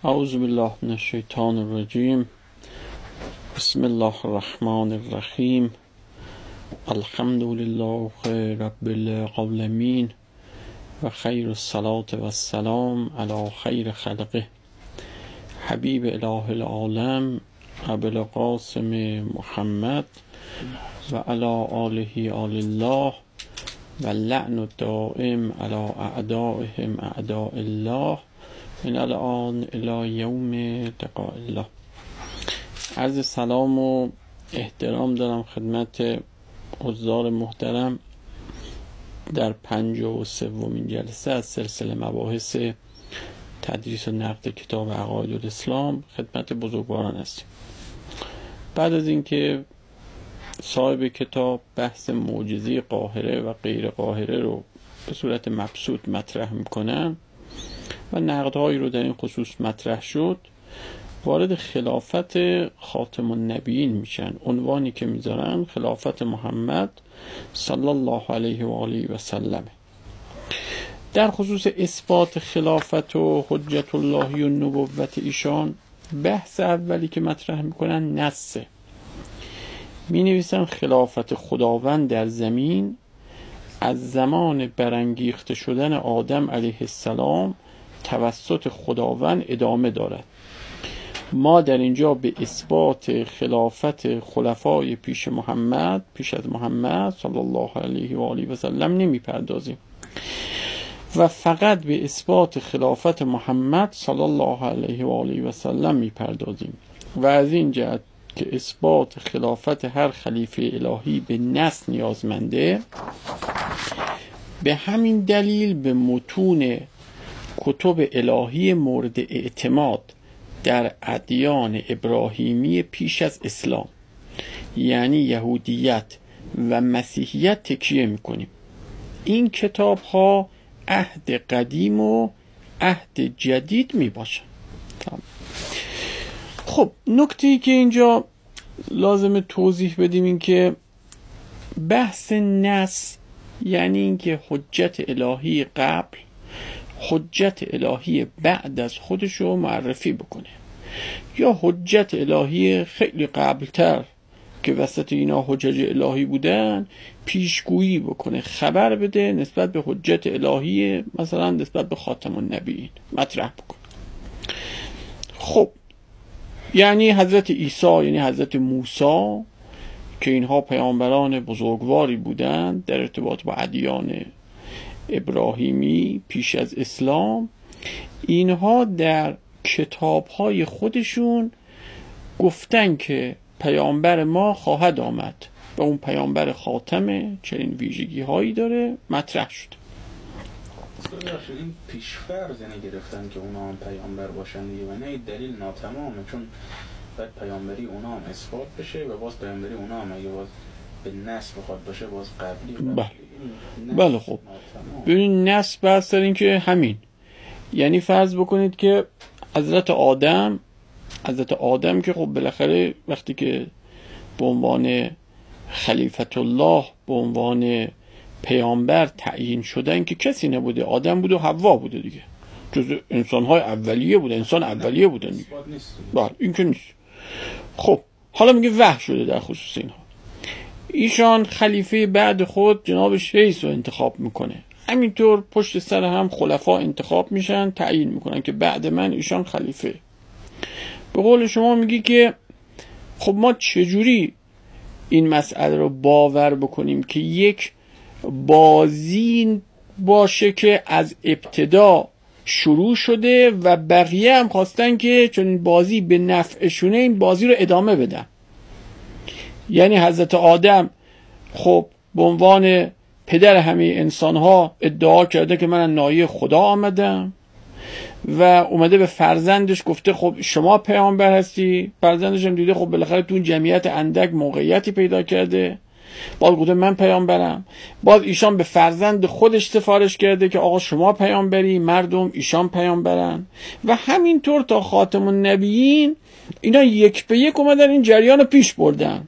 اعوذ بالله من الشیطان الرجیم. بسم الله الرحمن الرحیم. الحمد لله رب العالمین و خیر الصلاة و السلام علی خیر خلقه حبیب اله العالم ابو القاسم محمد و علی آله آل الله و لعن الدائم علی اعدائهم اعداء الله من الان الی یوم لقاء الله. عرض سلام و احترام دارم خدمت حضار محترم در 53مین جلسه از سلسله مباحث تدریس و نقد کتاب عقاید الاسلام خدمت بزرگواران هستیم. بعد از اینکه صاحب کتاب بحث معجزه قاهره و غیر قاهره رو به صورت مبسوط مطرح میکنن و نقدهایی رو در این خصوص مطرح شد، وارد خلافت خاتم النبیین میشن. عنوانی که میذارن خلافت محمد صلی الله علیه و آله و سلم. در خصوص اثبات خلافت و حجت الله و نبوت ایشان، بحث اولی که مطرح میکنن نصه. می نویسن خلافت خداوند در زمین از زمان برانگیخته شدن آدم علیه السلام توسط خداوند ادامه دارد. ما در اینجا به اثبات خلافت خلفای پیش از محمد صلی الله علیه و آله و سلم نمی پردازیم و فقط به اثبات خلافت محمد صلی الله علیه و آله و سلم می پردازیم و از این جهت که اثبات خلافت هر خلیفه الهی به نص نیازمنده، به همین دلیل به متون کتب الهی مورد اعتماد در ادیان ابراهیمی پیش از اسلام یعنی یهودیت و مسیحیت تکیه میکنیم. این کتاب ها عهد قدیم و عهد جدید میباشن. خب نکته‌ای که اینجا لازم توضیح بدیم این که بحث نص یعنی اینکه حجت الهی قبل حجت الهی بعد از خودش رو معرفی بکنه، یا حجت الهی خیلی قبلتر که وسط اینا حجج الهی بودن پیشگویی بکنه، خبر بده نسبت به حجت الهی مثلا نسبت به خاتم النبیین مطرح بکنه. خب یعنی حضرت عیسی یعنی حضرت موسی که اینها پیامبران بزرگواری بودند در ارتباط با ادیان ابراهیمی پیش از اسلام، اینها در کتاب‌های خودشون گفتن که پیامبر ما خواهد آمد و اون پیامبر خاتمه، چنین ویژگی هایی داره، مطرح شد. این پیش‌فرض یعنی گرفتن که اونا هم پیامبر باشن دیگه و نه دلیل ناتمامه، چون باید پیامبری اونا هم اثبات بشه و باز پیامبری اونا هم اگه باز به نص بخواد باشه باز قبلی. بله خب ببینید نص بحث دارین این که همین، یعنی فرض بکنید که حضرت آدم که خب بالاخره وقتی که به عنوان خلیفت الله به عنوان پیامبر تعیین شدن که کسی نبوده، آدم بود و حوا بوده دیگه، جز انسان‌های اولیه بوده، انسان اولیه بودن دیگه. بله این که نیست. خب حالا میگه وحی شده در خصوص اینها. ایشان خلیفه بعد خود جناب شیس رو انتخاب میکنه، همینطور پشت سر هم خلفا انتخاب میشن، تعیین میکنن که بعد من ایشان خلیفه. به قول شما میگی که خب ما چجوری این مسئله رو باور بکنیم که یک بازی باشه که از ابتدا شروع شده و بقیه هم خواستن که چون این بازی به نفعشونه این بازی رو ادامه بدن. یعنی حضرت آدم خب به عنوان پدر همه انسان ها ادعا کرده که من نایه خدا آمدم و اومده به فرزندش گفته خب شما پیامبر هستی. فرزندش هم دیده خب بالاخره تو جمعیت اندک موقعیتی پیدا کرده، باز گفته من پیامبرم. باز ایشان به فرزند خودش سفارش کرده که آقا شما پیامبری، مردم ایشان پیامبرن و همینطور تا خاتم النبیین اینا یک به یک اومدن این جریان رو پیش بردن.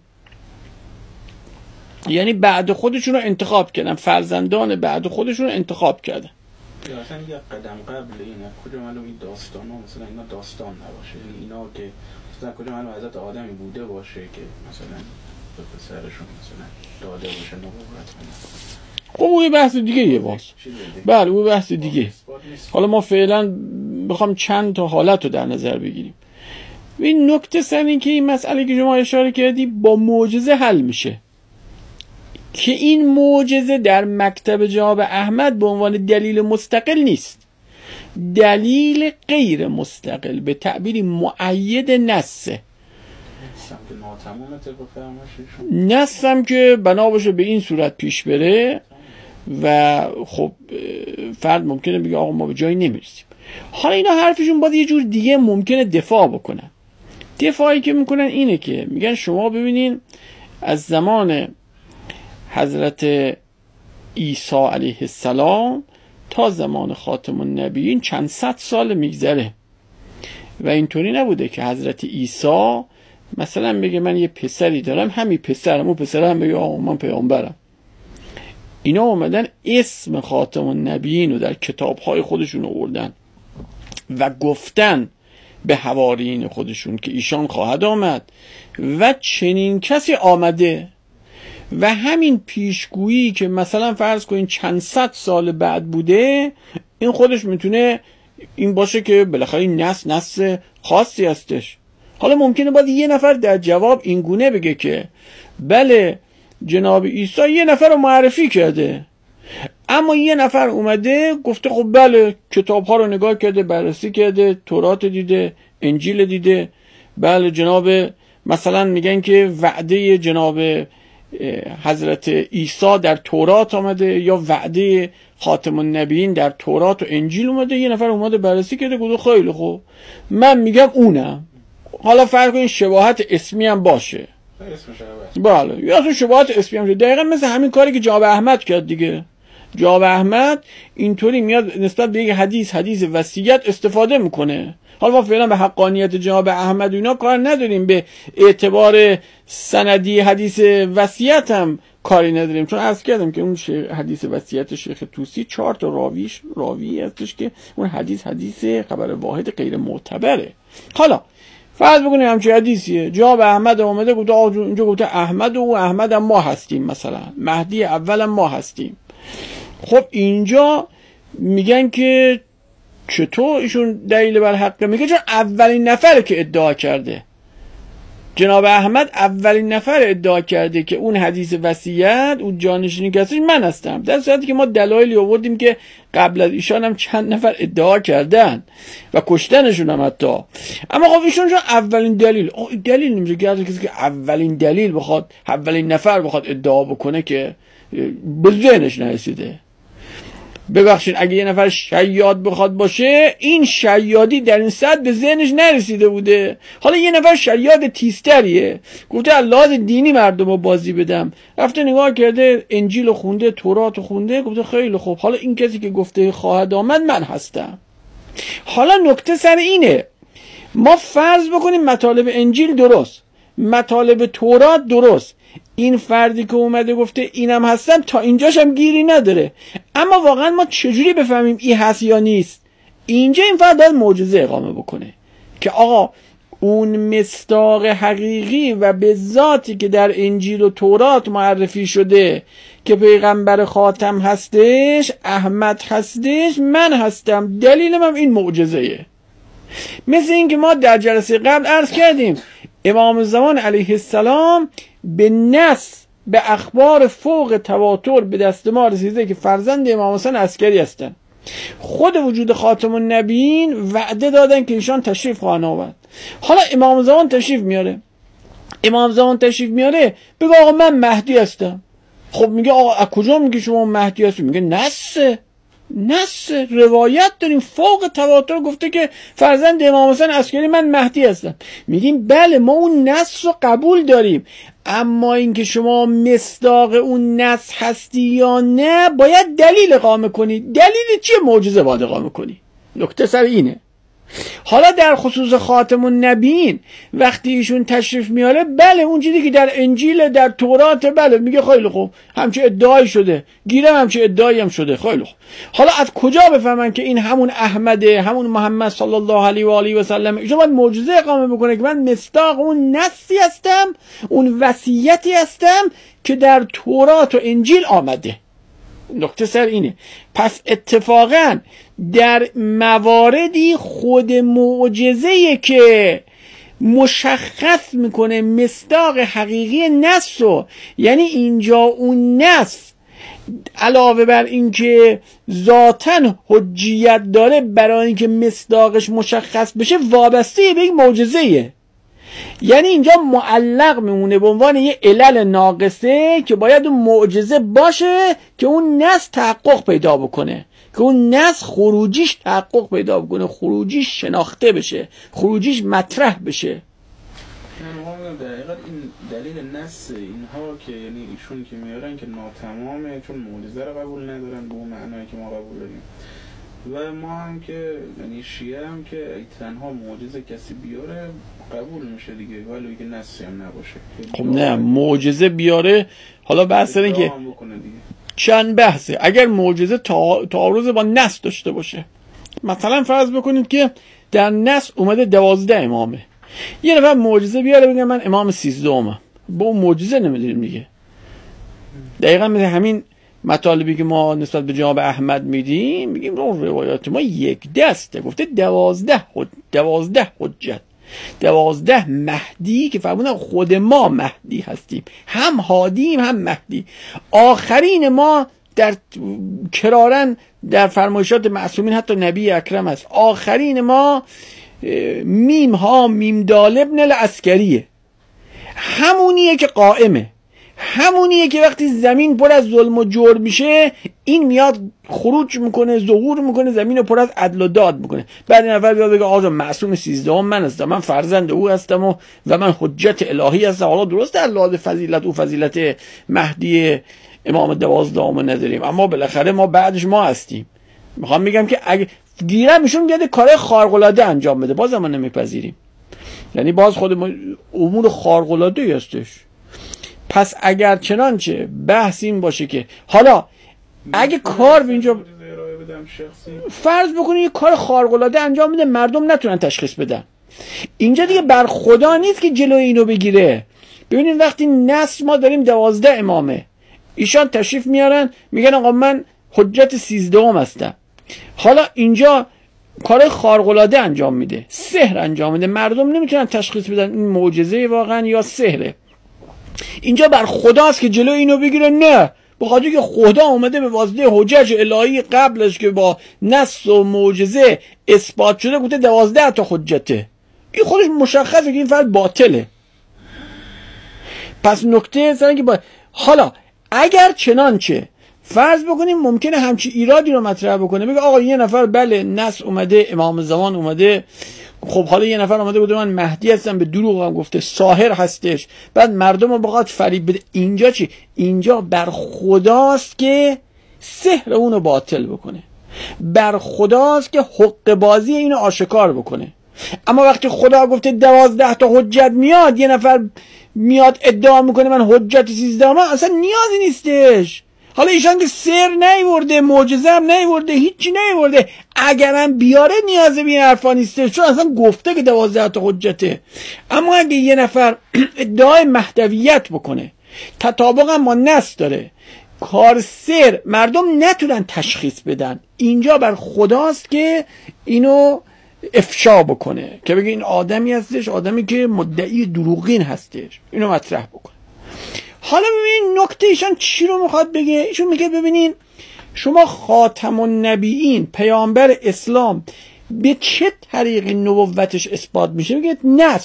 یعنی بعد خودشون رو انتخاب کردن، فرزندان بعد خودشون رو انتخاب کردن. یا اصلا یه قدم قبل اینه کجا معلوم این داستان ها مثلا اینا داستان نباشه، یعنی اینا که مثلا کجا معلوم حضرت آدمی بوده باشه که مثلا به پسرشون مثلا داده باشه نبوت. خب اون بحث دیگه یه باز. بله اون بحث دیگه. حالا ما فعلا بخوام چند تا حالت رو در نظر بگیریم. این نکته سر این که این مسئله که شما اشاره کردی با معجزه حل میشه، که این معجزه در مکتب جواب احمد به عنوان دلیل مستقل نیست، دلیل غیر مستقل به تعبیری مؤید نصه. نصم که بنا باشه به این صورت پیش بره و خب فرد ممکنه بگه آقا ما به جایی نمیرسیم. حالا اینا حرفشون باید یه جور دیگه ممکنه دفاع بکنن. دفاعی که میکنن اینه که میگن شما ببینین از زمان حضرت عیسی علیه السلام تا زمان خاتم النبیین چند صد سال میگذره و اینطوری نبوده که حضرت عیسی مثلا بگه من یه پسری دارم، همین پسرم، اون پسرم بگه آقا من پیامبرم. اینا اومدن اسم خاتم النبیین رو در کتابهای خودشون آوردن و گفتن به حواریین خودشون که ایشان خواهد آمد و چنین کسی آمده، و همین پیشگویی که مثلا فرض کنین چند صد سال بعد بوده، این خودش میتونه این باشه که بالاخره این نسل خاصی هستش. حالا ممکنه باید یه نفر در جواب این گونه بگه که بله جناب عیسی یه نفر رو معرفی کرده، اما یه نفر اومده گفته خب بله کتاب ها رو نگاه کرده، بررسی کرده، تورات دیده، انجیل دیده، بله جناب مثلا میگن که وعده جناب حضرت عیسی در تورات آمده یا وعده خاتم النبیین در تورات و انجیل اومده، یه نفر اومده بررسی کرده گفته خیلی خوب من میگم اونم. حالا فرق کنین شباهت اسمی هم باشه، بله یا اصلا شباهت اسمی هم شده، دقیقا مثل همین کاری که جواب احمد کرد دیگه. جواب احمد اینطوری میاد نسبت به یک حدیث وصیت استفاده میکنه. حالا ما فعلا به حقانیت جواب احمد و اینا کار نداریم، به اعتبار سندی حدیث وصیت هم کاری نداریم، چون عرض کردم که اون حدیث وصیت شیخ طوسی 4 تا راوی هستش که اون حدیث خبر واحد غیر معتبره. حالا فرض بکنیم همچین حدیثیه، جواب احمد اومده گفته اینجا گفته احمد و احمد هم ما هستیم، مثلا مهدی اول هم ما هستیم. خب اینجا میگن که چطور ایشون دلیل بر حقه؟ میگه چون اولین نفره که ادعا کرده، جناب احمد اولین نفر ادعا کرده که اون حدیث وصیت اون جانشینی کسی من هستم، در صورتی که ما دلایلی آوردیم که قبل از ایشان هم چند نفر ادعا کردن و کشتنشون هم حتی. اما خب ایشون چون اولین دلیل نمیشه که کسی که اولین دلیل بخواد، اولین نفر بخواد ادعا بکنه که به ذهنش نرسیده. ببخشید اگه یه نفر شیاد بخواد باشه، این شیادی در این سطح به ذهنش نرسیده بوده. حالا یه نفر شیاد تیزتریه، گفته از لحاظ دینی مردم رو بازی بدم، رفته نگاه کرده انجیل خونده، تورات خونده، گفته خیلی خوب حالا این کسی که گفته خواهد آمد من هستم. حالا نکته سر اینه، ما فرض بکنیم مطالب انجیل درست، مطالب تورات درست، این فردی که اومده گفته اینم هستم تا اینجاش هم گیری نداره، اما واقعا ما چجوری بفهمیم این هست یا نیست؟ اینجا این فرد باید معجزه اقامه بکنه که آقا اون مصداق حقیقی و به ذاتی که در انجیل و تورات معرفی شده که پیغمبر خاتم هستش، احمد هستش، من هستم، دلیلم هم این معجزه‌ایه. مثل این که ما در جلسه قبل عرض کردیم امام زمان علیه السلام به نص به اخبار فوق تواتر به دست ما رسیده که فرزند امام حسین عسکری هستن. خود وجود خاتم النبیین وعده دادن که ایشان تشریف خواهند آورد. حالا امام زمان تشریف میاره بگه آقا من مهدی هستم. خب میگه آقا از کجا میگه شما مهدی هستی؟ میگه نص روایت داریم فوق تواتر گفته که فرزند امام حسین عسکری من مهدی هستم. میگیم بله ما اون نص رو قبول داریم، اما اینکه شما مصداق اون نص هستی یا نه باید دلیل اقامه کنی. دلیل چیه؟ معجزه باید اقامه کنی. نکته سر اینه. حالا در خصوص خاتم النبیین وقتی ایشون تشریف میاره، بله اون چیزی که در انجیل، در تورات، بله میگه خیلی خوب همچه ادعایی شده، گیرم همچه ادعایی هم شده، خیلی خوب. حالا از کجا بفهمن که این همون احمده، همون محمد صلی الله علیه و آله و سلم؟ ایشون باید معجزه اقامه بکنه که من مصداق اون نصی هستم، اون وصیتی هستم که در تورات و انجیل آمده. نکته سر اینه. پس اتفاقا در مواردی خود معجزه‌ای که مشخص میکنه مصداق حقیقی نص رو، یعنی اینجا اون نص علاوه بر اینکه ذاتاً حجیت داره برای اینکه مصداقش مشخص بشه، وابسته به یک معجزه‌ایه. یعنی اینجا معلق میمونه به عنوان یه علل ناقصه که باید اون معجزه باشه که اون نص تحقق پیدا بکنه، که اون نص خروجیش تحقق پیدا بکنه، خروجیش شناخته بشه، خروجیش مطرح بشه. دقیقا این دلیل نص اینها که یعنی ایشون که میارن که ناتمامه، چون معجزه رو قبول ندارن به اون معنایی که ما قبول داریم، و ما هم که یعنی شیعه هم که تنها معجزه کسی بیاره قبول میشه دیگه، ولی که نصی هم نباشه. خب نه، معجزه بیاره، حالا بحث اینه که چند بحثه. اگر معجزه تعارض با نص داشته باشه، مثلا فرض بکنید که در نص اومده 12 امامه، یه نفر معجزه بیاره بگه من امام 13ام، با اون معجزه نمیدونیم دیگه. دقیقا مثل همین مطالبی که ما نسبت به جناب احمد میدیم، میگیم اون روایات ما یک دسته، گفته 12 حجت، 12 مهدی که فرمودن خود ما مهدی هستیم، هم هادیم هم مهدی. آخرین ما در کرارن در فرمایشات معصومین حتی نبی اکرم است، آخرین ما میم ها میم دال ابن العسکریه، همونیه که قائمه، همونیه که وقتی زمین پر از ظلم و جور میشه این میاد خروج میکنه، ظهور میکنه، زمین رو پر از عدل و داد میکنه. بعد نفر بیاد بگه آقا معصوم 13ام من هستم، من فرزند او هستم و من حجت الهی هستم. حالا درسته در لحاظ فضیلت او فضیلت مهدی امام 12ام نداریم، اما بالاخره ما بعدش ما هستیم. میخوام میگم که اگه گیرم ایشون بیاد کار خارق العاده انجام بده، باز ما نمیپذیریم، یعنی باز خود امور خارق العاده هستش. پس اگر چنانچه بحث این باشه که حالا اگه کار به اینجا فرض بکنید یه کار خارق العاده انجام میده، مردم نتونن تشخیص بدن، اینجا دیگه بر خدا نیست که جلوی اینو بگیره. ببینید وقتی نص ما داریم 12 امامه، ایشان تشریف میارن میگن آقا من حجت 13ام هستم، حالا اینجا کار خارق العاده انجام میده، سحر انجام میده، مردم نمیتونن تشخیص بدن این معجزه واقعا یا سحره. اینجا بر خداست که جلو اینو بگیره؟ نه، بخاطر که خدا اومده به واسطه حجج الهی قبلش که با نص و معجزه اثبات شده گفته 12 تا حجته، این خودش مشخصه که این فرد باطله. پس نکته سر که حالا اگر چنانچه فرض بکنیم ممکنه همچی ایرادی رو مطرح بکنه، بگه آقا یه نفر بله نص اومده، امام زمان اومده، خب حالا یه نفر اومده بوده من مهدی هستم، به دروغ هم گفته، ساحر هستش، بعد مردم رو بخواد فریب بده. اینجا چی؟ اینجا بر خداست که سحر اونو باطل بکنه، بر خداست که حق بازی اینو آشکار بکنه. اما وقتی خدا گفته 12 تا حجت میاد، یه نفر میاد ادعا میکنه من حجت 13 اصلا نیازی نیستش. حالا ایشان که سر نیورده، معجزه هم نیورده، هیچی نیورده، اگرم بیاره نیازی به این حرفا نیسته، چون اصلا گفته که 12 تا حجته. اما اگه یه نفر ادعای مهدویت بکنه، تطابق هم با نص داره، کار سر مردم نتونن تشخیص بدن، اینجا بر خداست که اینو افشا بکنه، که بگه این آدمی هستش، آدمی که مدعی دروغین هستش، اینو مطرح بکنه. حالا ببینین نکته ایشان چی رو میخواد بگه. ایشون میگه ببینین شما خاتم النبیین پیامبر اسلام به چه طریق نبوتش اثبات میشه؟ میگه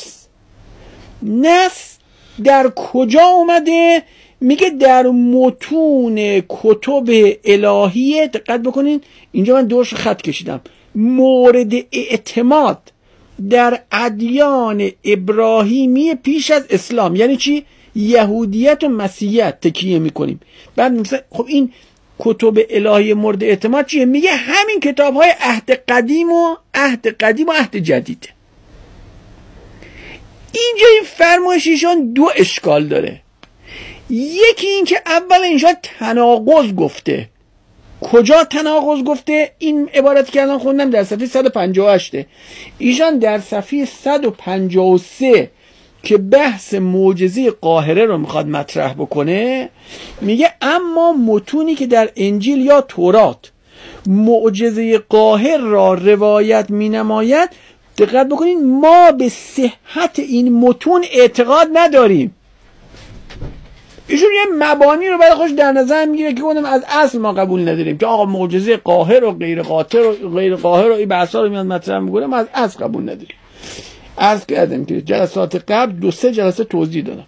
نص در کجا اومده؟ میگه در متون کتب الهیه. دقت بکنین اینجا من دوش خط کشیدم، مورد اعتماد در ادیان ابراهیمی پیش از اسلام. یعنی چی؟ یهودیت و مسیحیت تکیه میکنیم. بعد مثلا خب این کتب الهی مورد اعتماد چیه؟ میگه همین کتاب‌های عهد قدیم و عهد جدید. اینجا این فرمایش ایشان دو اشکال داره. یکی این که اول اینجا تناقض گفته. کجا تناقض گفته؟ این عبارتی که الان خوندم در صفحه 158 ایشان در صفحه 153 که بحث معجزه قاهره رو میخواد مطرح بکنه میگه اما متونی که در انجیل یا تورات معجزه قاهر را روایت مینماید، دقت بکنید، ما به صحت این متون اعتقاد نداریم. ایشون یه مبانی رو برای خودش در نظر میگیره که گفتم از اصل ما قبول نداریم که آقا معجزه قاهر و غیر قاهر و این بحثا رو میاد مطرح میکنه، ما از اصل قبول نداریم. عرض کردم که جلسات قبل 2-3 جلسه توضیح دادم.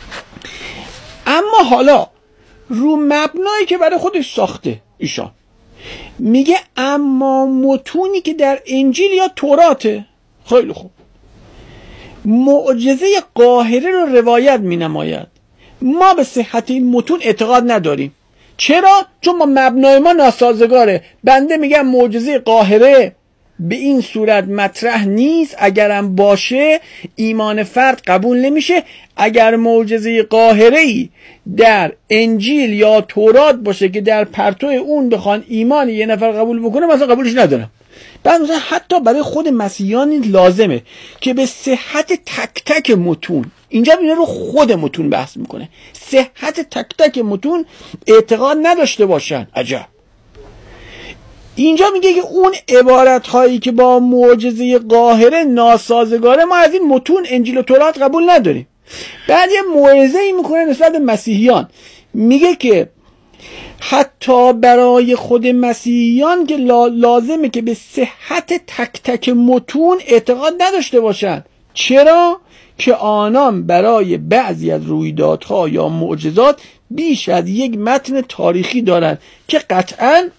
اما حالا رو مبنایی که برای خودش ساخته ایشان میگه اما متونی که در انجیل یا توراته، خیلی خوب، معجزه قاهره رو روایت مینماید، ما به صحت این متون اعتقاد نداریم. چرا؟ چون ما مبنای ما ناسازگاره. بنده میگم معجزه قاهره به این صورت مطرح نیست، اگرم باشه ایمان فرد قبول نمیشه. اگر معجزه قاهره‌ای در انجیل یا تورات باشه که در پرتو اون بخوان ایمان یه نفر قبول بکنه، مثلا قبولش ندارم. بعد مثلا حتی برای خود مسیحیان لازمه که به صحت تک تک متون، اینجا میره رو خود متون بحث میکنه، صحت تک تک متون اعتقاد نداشته باشن. عجب. اینجا میگه که اون عبارت هایی که با معجزه قاهره ناسازگاره، ما از این متون انجیل و تورات قبول نداریم. بعد یه موعظه ای میکنه نسبت به مسیحیان، میگه که حتی برای خود مسیحیان که لازمه که به صحت تک تک متون اعتقاد نداشته باشن. چرا؟ که آنان برای بعضی از رویدادها یا معجزات بیش از یک متن تاریخی دارند که قطعاً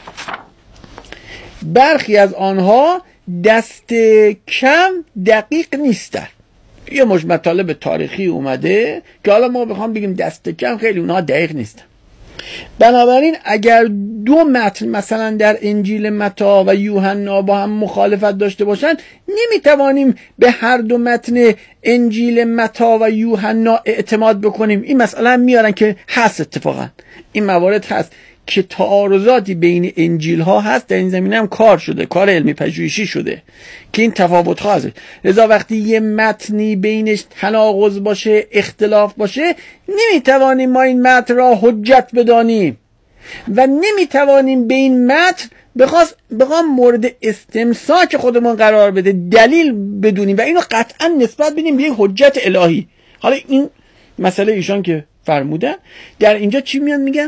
برخی از آنها دست کم دقیق نیستن. یه مجموعه مطالب تاریخی اومده که حالا ما بخوام بگیم دست کم، خیلی اونها دقیق نیستن. بنابراین اگر دو متن مثلا در انجیل متی و یوحنا با هم مخالفت داشته باشن، نمیتوانیم به هر دو متن انجیل متی و یوحنا اعتماد بکنیم. این مسئله هم میارن که هست، اتفاقا این موارد هست که تعارضاتی بین انجیل ها هست. در این زمینه هم کار شده، کار علمی پژوهشی شده که این تفاوت ها هست. لذا وقتی یه متنی بینش تناقض باشه، اختلاف باشه، نمیتوانیم ما این متن را حجت بدانیم و نمیتوانیم به این متن بخوام مورد استمساک خودمون قرار بده، دلیل بدونیم و اینو قطعا نسبت بدیم به یک حجت الهی. حالا این مسئله ایشان که فرمودن در اینجا چی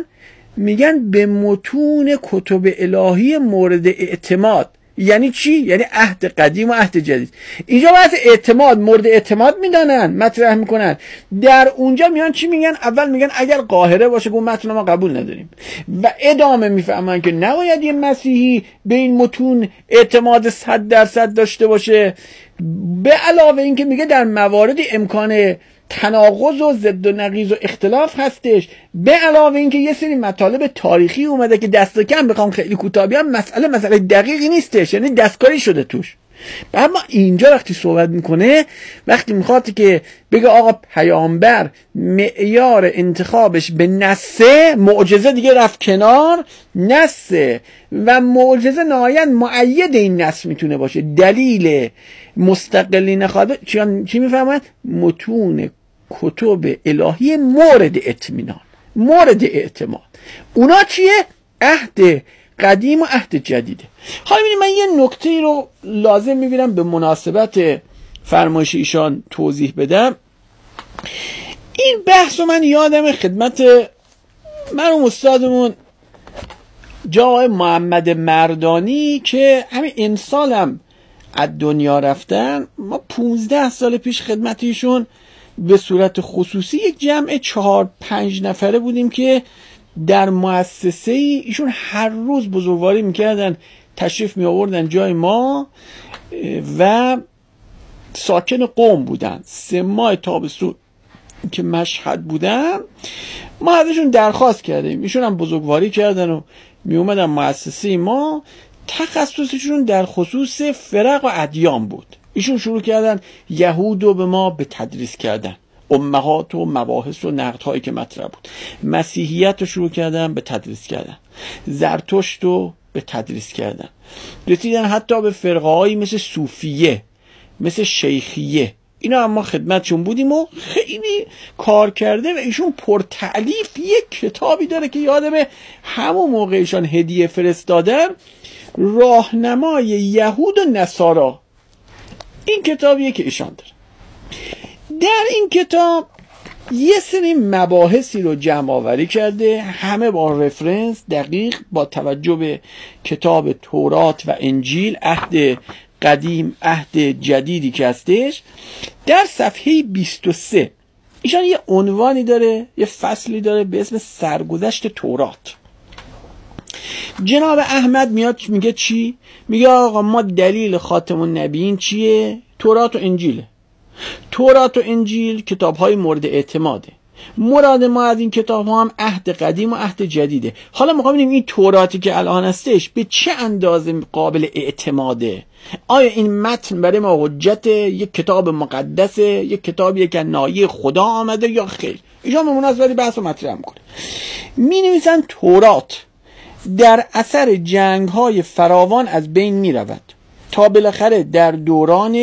میگن به متون کتب الهی مورد اعتماد. یعنی چی؟ یعنی عهد قدیم و عهد جدید. اینجا بحث اعتماد، مورد اعتماد میدانن، مطرح میکنن. در اونجا میان چی میگن؟ اول میگن اگر قاهره باشه اون متن ما قبول نداریم و ادامه میفهمن که نباید یه مسیحی به این متون اعتماد 100% داشته باشه. به علاوه این که میگه در موارد امکان تناقض و ضد و نقیض و اختلاف هستش. به علاوه اینکه یه سری مطالب تاریخی اومده که دست کم بخوام خیلی کوتاه بیام، مسئله دقیقی نیستش، یعنی دستکاری شده توش. اما اینجا وقتی صحبت میکنه، وقتی میخواد که بگه آقا پیامبر معیار انتخابش به نسه، معجزه دیگه رفت کنار، نسه و معجزه نهایت مؤید این نس میتونه باشه، دلیل مستقلی نخواهد. چی میفهمد؟ متون کتب الهی مورد اطمینان، مورد اعتماد. اونا چیه؟ عهد قدیم و عهد جدیده. حالا ببینید، من یه نکته رو لازم میبینم به مناسبت فرمایش ایشان توضیح بدم. این بحث رو من یادم خدمت مرحوم استادمون جای محمد مردانی که همین امسال هم از دنیا رفتن، ما 15 سال پیش خدمت ایشون به صورت خصوصی یک جمع 4-5 نفره بودیم که در مؤسسه ایشون هر روز بزرگواری میکردن، تشریف می آوردن جای ما و ساکن قم بودن. 3 ماه تابستون که مشهد بودم ما ازشون درخواست کردیم، ایشون هم بزرگواری کردن و می اومدن مؤسسه ما. تخصصشون در خصوص فرق و ادیان بود. ایشون شروع کردن یهود رو به ما به تدریس کردن، امهات و مباحث و نقدهایی که مطرح بود. مسیحیت رو شروع کردن به تدریس کردن، زرتشت رو به تدریس کردن، رسیدن حتی به فرقه‌هایی مثل صوفیه، مثل شیخیه. اینا هم ما خدمتشون بودیم و خیلی کار کرده و ایشون پرتألیف یک کتابی داره که یادمه همون موقع ایشان هدیه فرستادن، راهنمای یهود و نصارا. این کتابیه که ایشان داره. در این کتاب یه سری مباحثی رو جمع آوری کرده، همه با رفرنس دقیق، با توجه به کتاب تورات و انجیل، عهد قدیم عهد جدیدی که هستش. در صفحه 23 ایشان یه عنوانی داره، یه فصلی داره به اسم سرگذشت تورات. جناب احمد میاد میگه چی؟ میگه آقا ما دلیل خاتم النبیین چیه؟ تورات و انجیله. تورات و انجیل کتاب‌های مورد اعتماده. مراد ما از این کتاب‌ها هم عهد قدیم و عهد جدیده. حالا می‌خوام ببینیم این توراتی که الان هستش به چه اندازه قابل اعتماده. آیا این متن برای ما حجت، یک کتاب مقدسه، یک کتابیه که نایه خدا آمده یا خیر؟ ایشون به مناسبت بحث رو مطرح می‌کنه. می‌نویسن تورات در اثر جنگ‌های فراوان از بین می‌رود تا بالاخره در دوران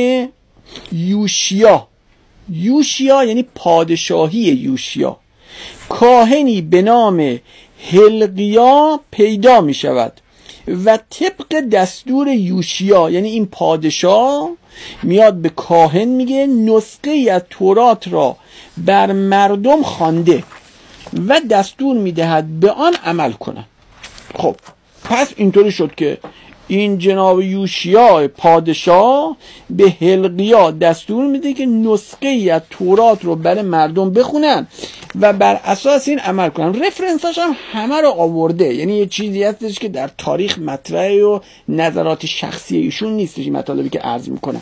یوشیا یعنی پادشاهی یوشیا، کاهنی به نام هلقیا پیدا می شود و طبق دستور یوشیا، یعنی این پادشاه میاد به کاهن میگه نسخه ای از تورات را بر مردم خوانده و دستور میدهد به آن عمل کنند. خب پس اینطوری شد که این جناب یوشیا پادشاه به هلقیا دستور میده که نسخه ای از تورات رو برای مردم بخونن و بر اساس این عمل کنن. رفرنساش هم همه رو آورده، یعنی یه چیزی هستش که در تاریخ مطرحه و نظرات شخصی ایشون نیستش این مطالبی که عرض میکنم.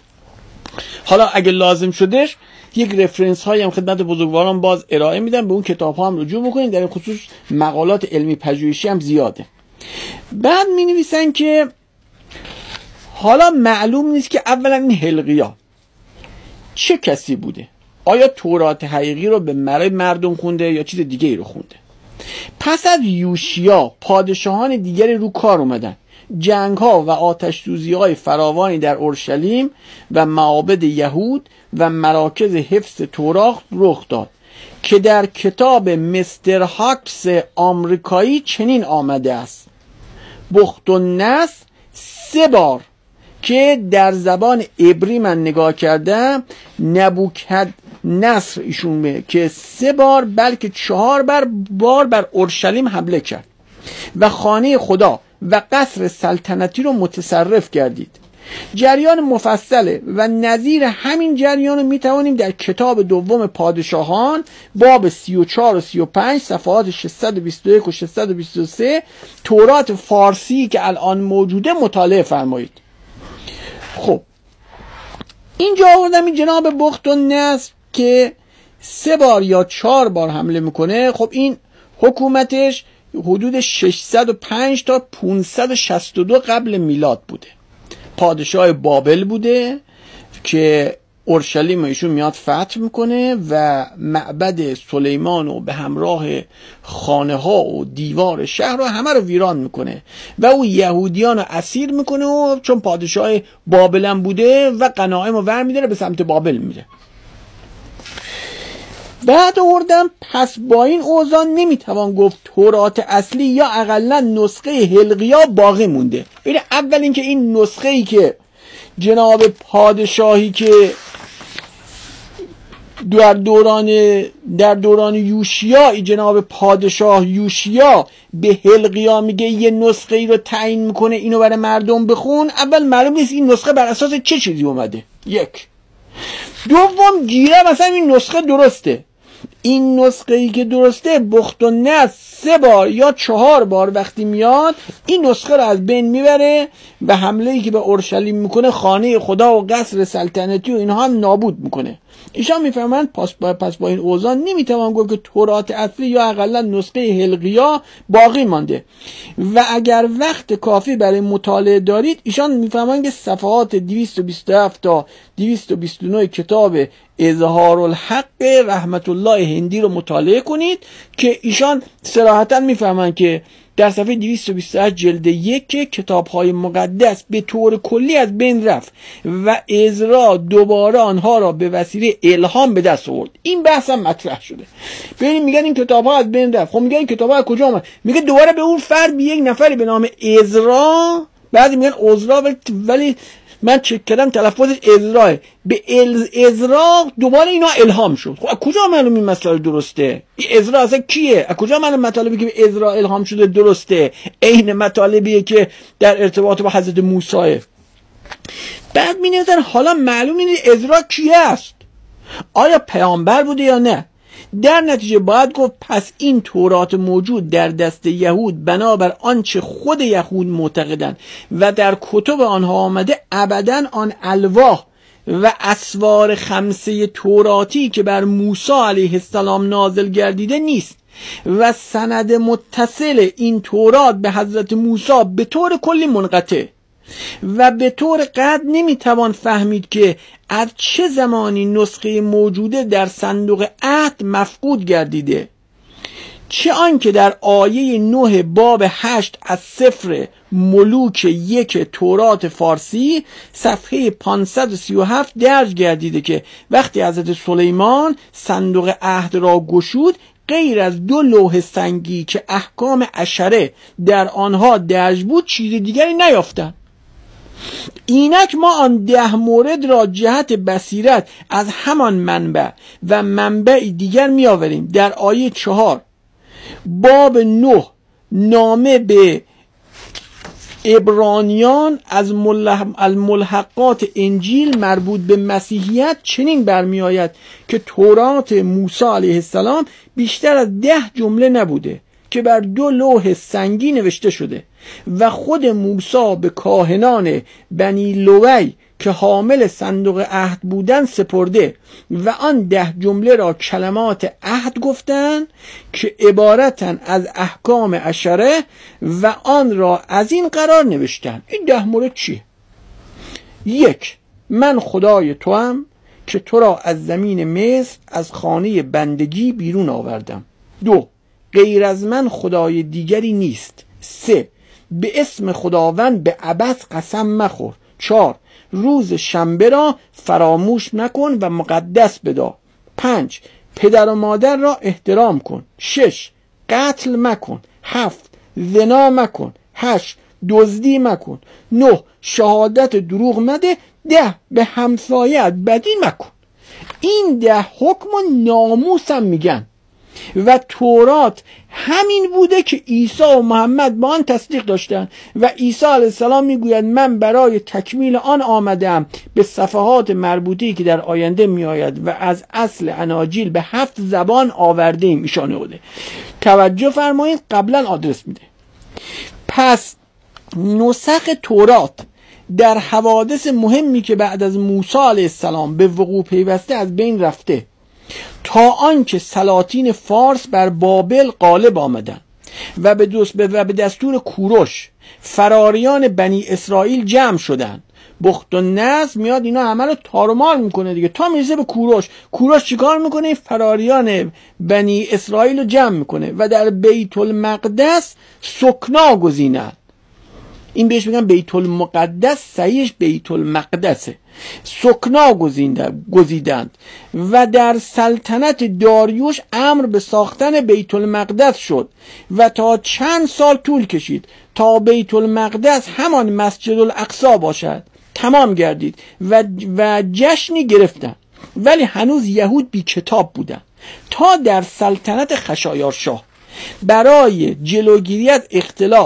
حالا اگه لازم شدش یک رفرنس هایی هم خدمت بزرگواران باز ارائه میدم، به اون کتاب ها هم رجوع بکنید. در این خصوص مقالات علمی پژوهشی هم زیاده. بعد می نویسن که حالا معلوم نیست که اولا این هلقیا چه کسی بوده، آیا تورات حقیقی رو به مردم خونده یا چیز دیگه ای رو خونده. پس از یوشیا پادشاهان دیگری رو کار اومدن، جنگ ها و آتش سوزی های فراوانی در اورشلیم و معابد یهود و مراکز حفظ تورات رخ داد که در کتاب مستر هاکس آمریکایی چنین آمده است: بختالنصر 3 بار که در زبان عبری من نگاه کردم نبوکدنصر ایشون که 3 بار بلکه 4 بار بر اورشلیم حمله کرد و خانه خدا و قصر سلطنتی رو متصرف گردید. جریان مفصله و نظیر همین جریان رو میتوانیم در کتاب دوم پادشاهان باب 34 و 35 صفحات 621 و 623 تورات فارسی که الان موجوده مطالعه فرمایید. خب اینجا آوردم این جناب بختالنصر که 3 بار یا 4 بار حمله میکنه. خب این حکومتش حدود 605 تا 562 قبل میلاد بوده. پادشاه بابل بوده که اورشلیم ایشون میاد فتح میکنه و معبد سلیمان رو به همراه خانه ها و دیوار شهر رو همه رو ویران میکنه و او یهودیان رو اسیر میکنه و چون پادشاه بابل هم بوده و غنایم رو ور میداره به سمت بابل میره. بعد آوردم پس با این اوضاع نمیتوان گفت تورات اصلی یا اقلا نسخه هلقیا باقی مونده. این اول اینکه این نسخه ای که جناب پادشاهی که در دوران یوشیا جناب پادشاه یوشیا به هلقیا میگه یه نسخه ای رو تعیین میکنه اینو برای مردم بخون، اول معلوم نیست این نسخه بر اساس چه چیزی اومده. یک. دوم گیره مثلا این نسخه درسته، این نسخه ای که درسته بخت و نصر 3 بار یا 4 بار وقتی میاد این نسخه رو از بین میبره و حمله ای که به اورشلیم میکنه خانه خدا و قصر سلطنتی و اینها هم نابود میکنه. ایشان میفهمند پس با این اوضاع نمیتوان گفت که تورات اصلی یا اقلا نسخه حلقیا باقی مانده و اگر وقت کافی برای مطالعه دارید ایشان میفهمند که صفحات 227 تا 229 کتاب اظهار الحق رحمت الله هندی رو مطالعه کنید که ایشان صراحتا میفهمند که در صفحه 228 جلد 1 که کتاب‌های مقدس به طور کلی از بین رفت و عزرا دوباره آنها را به وسیله الهام به دست آورد. این بحث هم مطرح شده. ببینید میگن این کتاب‌ها از بین رفت. خب میگن این کتاب‌ها از کجا اومد؟ میگه دوباره به اون فرد یک نفری به نام عزرا، بعضی میگن عزرا ولی من چک کردم تلفظش ازراه، به ازرا دوباره اینا الهام شد. خب از کجا معلوم این مسئله درسته؟ این ازرا اصلا کیه؟ از کجا معلوم مطالبی که به ازرا الهام شده درسته؟ عین مطالبیه که در ارتباط با حضرت موسی. بعد می‌نظر حالا معلوم نیست ازرا کیه است؟ آیا پیامبر بوده یا نه؟ در نتیجه باید گفت پس این تورات موجود در دست یهود بنابر آنچه خود یهود معتقدند و در کتب آنها آمده ابداً آن الواح و اسوار 5 توراتی که بر موسی علیه السلام نازل گردیده نیست و سند متصل این تورات به حضرت موسی به طور کلی منقطع و به طور قطع نمیتوان فهمید که از چه زمانی نسخه موجوده در صندوق عهد مفقود گردیده، چه آنکه در آیه 9 باب 8 از سفر ملوک 1 تورات فارسی صفحه 537 درج گردیده که وقتی حضرت سلیمان صندوق عهد را گشود غیر از 2 لوح سنگی که احکام عشره در آنها درج بود چیز دیگری نیافتند. اینک ما آن 10 مورد را جهت بصیرت از همان منبع و منبع دیگر می آوریم. در آیه 4 باب 9 نامه به عبرانیان از ملحقات انجیل مربوط به مسیحیت چنین برمی آید که تورات موسی علیه السلام بیشتر از 10 جمله نبوده که بر 2 لوح سنگی نوشته شده و خود موسی به کاهنان بنی لوی که حامل صندوق عهد بودن سپرده و آن 10 جمله را کلمات عهد گفتند که عبارتن از احکام عشره و آن را از این قرار نوشتند. این 10 مورد چیه؟ 1. من خدای توام که تو را از زمین مصر از خانه بندگی بیرون آوردم. 2. غیر از من خدای دیگری نیست. 3. به اسم خداوند به عبث قسم مخور. 4. روز شنبه را فراموش نکن و مقدس بدار. 5. پدر و مادر را احترام کن. 6. قتل مکن. 7. زنا مکن. 8. دزدی مکن. 9. شهادت دروغ مده. 10. به همسایه‌ات بدی مکن. این 10 حکم و ناموس هم میگن و تورات همین بوده که عیسی و محمد با آن تصدیق داشتن و عیسی علیه السلام میگوید من برای تکمیل آن آمدم به صفحات مربوطی که در آینده میآید و از اصل اناجیل به 7 زبان آورده ایم. ایشان بوده. توجه فرمایید قبلا آدرس میده. پس نسخ تورات در حوادث مهمی که بعد از موسی علیه السلام به وقوع پیوسته از بین رفته تا آنکه سلاطین فارس بر بابل غالب آمدند و به دستور کوروش فراریان بنی اسرائیل جمع شدند. بخت و نصر میاد اینا همه رو تارمار میکنه دیگه تا میرسه به کوروش. کوروش چیکار میکنه؟ فراریان بنی اسرائیل رو جمع میکنه و در بیت المقدس سکنا گزینند. این بهش میگن بیت المقدس، صحیحش بیت المقدسه. سکنا گزیدند و در سلطنت داریوش امر به ساختن بیت المقدس شد و تا چند سال طول کشید تا بیت المقدس همان مسجد الاقصی باشد. تمام گردید و جشنی گرفتند ولی هنوز یهود بی کتاب بودند تا در سلطنت خشایارشاه برای جلوگیری از اختلاف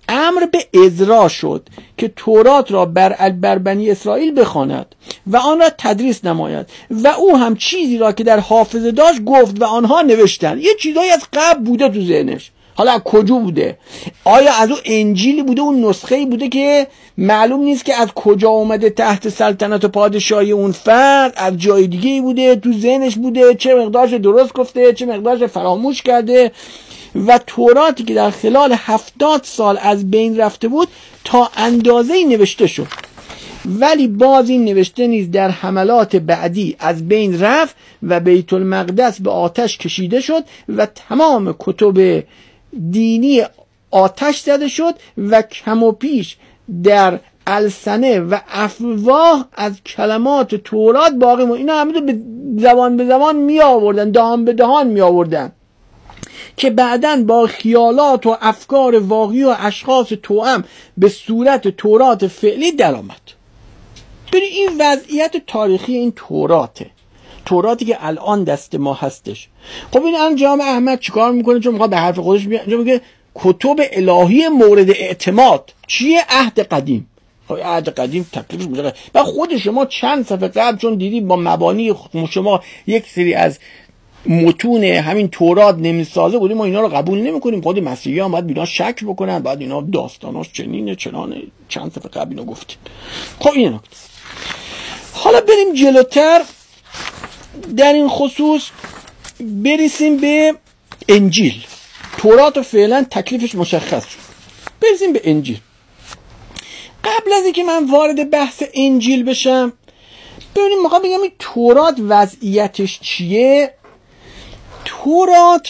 امر به عزرا شد که تورات را بر بنی اسرائیل بخواند و آن را تدریس نماید و او هم چیزی را که در حافظه داشت گفت و آنها نوشتند. یه چیزایی از قبل بوده تو ذهنش، حالا از کجا بوده؟ آیا از اون انجیلی بوده، اون نسخه‌ای بوده که معلوم نیست که از کجا اومده تحت سلطنت و پادشاهی اون فرد، از جای دیگه بوده، تو ذهنش بوده، چه مقدارش درست گفته چه مقدارش فراموش کرده. و توراتی که در خلال 70 سال از بین رفته بود تا اندازه‌ای نوشته شد، ولی باز این نوشته نیز در حملات بعدی از بین رفت و بیت المقدس به آتش کشیده شد و تمام کتب دینی آتش زده شد و کم و پیش در السنه و افواه از کلمات تورات باقی موند. اینا همه به زبان می آوردن، دهان به دهان می آوردن که بعداً با خیالات و افکار واقعی و اشخاص توأم به صورت تورات فعلی در آمد. ببین این وضعیت تاریخی این توراتی که الان دست ما هستش. خب این الان جامع احمد چیکار میکنه؟ چون میخواد به حرف خودش میگه کتب الهی مورد اعتماد چیه؟ عهد قدیم. خب عهد قدیم تکلیفش میشه و خود شما چند صفحه قبل چون دیدید با مبانی شما یک سری از متون همین تورات نمیسازه بودیم، ما اینا رو قبول نمیکنیم. خود مسیحیان باید اینا شک بکنن، بعد اینا داستاناش چنینه چنانه، چند صفحه قبل اینا گفتیم. خب این نکته. حالا بریم جلوتر در این خصوص برسیم به انجیل. تورات فعلا تکلیفش مشخص شد، برسیم به انجیل. قبل از اینکه من وارد بحث انجیل بشم ببینیم میخوام بگم این تورات وضعیتش چیه. تورات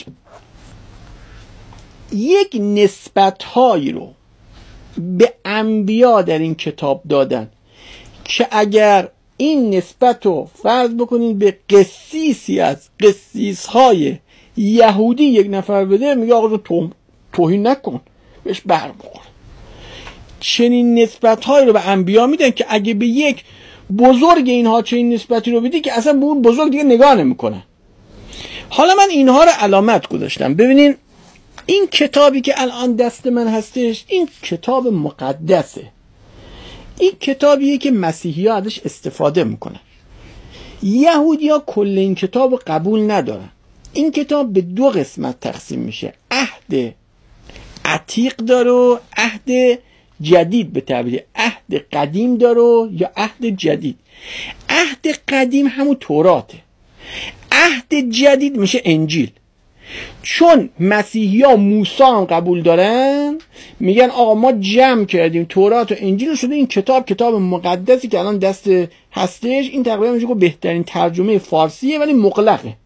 یک نسبت‌هایی رو به انبیا در این کتاب دادن که اگر این نسبت رو فرض بکنید به قسیسی از قسیس‌های یهودی یک نفر بده، میگه آقا تو توهین نکن، بهش برمی‌خوره. چنین نسبت‌هایی رو به انبیا میدن که اگه به یک بزرگ اینها چنین نسبتی رو بدی که اصلا به اون بزرگ دیگه نگاه نمی‌کنه. حالا من اینها رو علامت گذاشتم. ببینین این کتابی که الان دست من هستش این کتاب مقدسه. این کتابیه که مسیحی‌ها ازش استفاده میکنن. یهودی‌ها کل این کتاب رو قبول ندارن. این کتاب به 2 قسمت تقسیم میشه. عهد عتیق داره و عهد جدید، به تعبیر عهد قدیم داره یا عهد جدید. عهد قدیم همون توراته، عهد جدید میشه انجیل. چون مسیحی‌ها موسی هم قبول دارن، میگن آقا ما جمع کردیم تورات و انجیل شده این کتاب مقدسی که الان دست هستش. این تقریبا میشه که بهترین ترجمه فارسیه ولی مغلقه.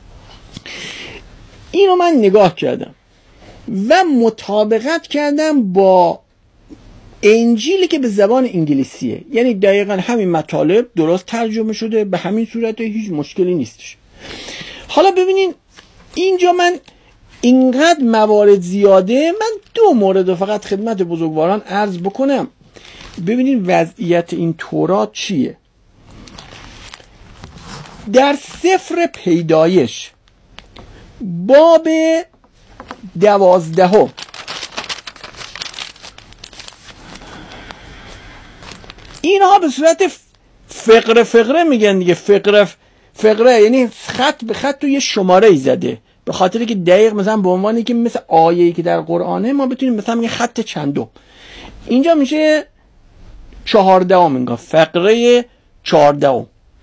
اینو من نگاه کردم و مطابقت کردم با انجیلی که به زبان انگلیسیه، یعنی دقیقا همین مطالب درست ترجمه شده، به همین صورت هیچ مشکلی نیستش. حالا ببینین اینجا من اینقدر موارد زیاده، من 2 مورد فقط خدمت بزرگواران عرض بکنم. ببینین وضعیت این تورات چیه. در سفر پیدایش باب 12 اینها به صورت فقره میگن دیگه. فقره یعنی خط به خط تو یه شماره ای زده، به خاطر که دقیق مثلا به عنوانی که مثل آیه‌ای که در قرآنه ما بتونیم مثلا میگه خط چندم. اینجا میشه 14 انگار فقره 14.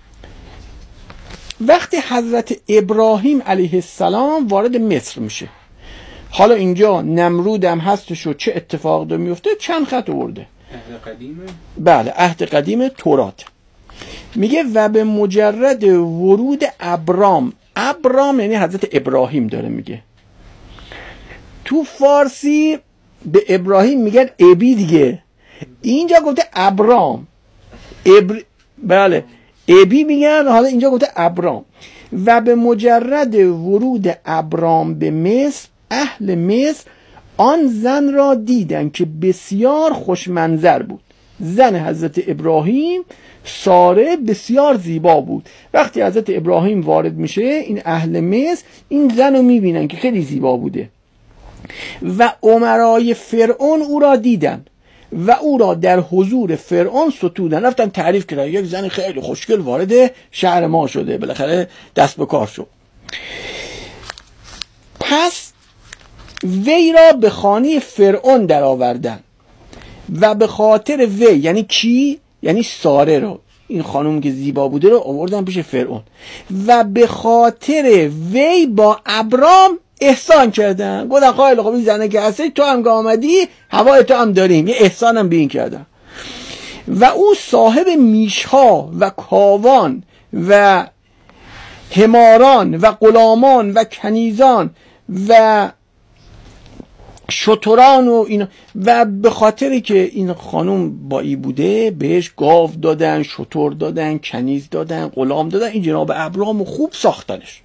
وقتی حضرت ابراهیم علیه السلام وارد مصر میشه، حالا اینجا نمرود هم هستش و چه اتفاق داره میفته، چند خط آورده. عهد قدیمه؟ بله عهد قدیم تورات. میگه و به مجرد ورود ابرام یعنی حضرت ابراهیم داره میگه. تو فارسی به ابراهیم میگن ابی دیگه، اینجا گفته ابرام. بله ابی میگن، حالا اینجا گفته ابرام. و به مجرد ورود ابرام به مصر اهل مصر آن زن را دیدن که بسیار خوشمنظر بود. زن حضرت ابراهیم ساره بسیار زیبا بود. وقتی حضرت ابراهیم وارد میشه این اهل مصر این زن رو میبینن که خیلی زیبا بوده و امرای فرعون او را دیدند و او را در حضور فرعون ستودن، رفتن تعریف کردن یک زن خیلی خوشگل وارد شهر ما شده، بالاخره دست به کار شد. پس وی را به خانه فرعون در آوردن و به خاطر وی، یعنی کی؟ یعنی ساره رو، این خانم که زیبا بوده رو آوردن پیش فرعون و به خاطر وی با ابرام احسان کردن. گفتن خیلی خوب این زنه که هستی تو هم که آمدی هوای تو هم داریم، یه احسان هم به این کردن. و او صاحب میشها و کاوان و حماران و غلامان و کنیزان و شتران و اینا، و به خاطری که این خانم با ای بوده بهش گاو دادن، شتر دادن، کنیز دادن، غلام دادن. این جناب ابرام خوب ساختنش.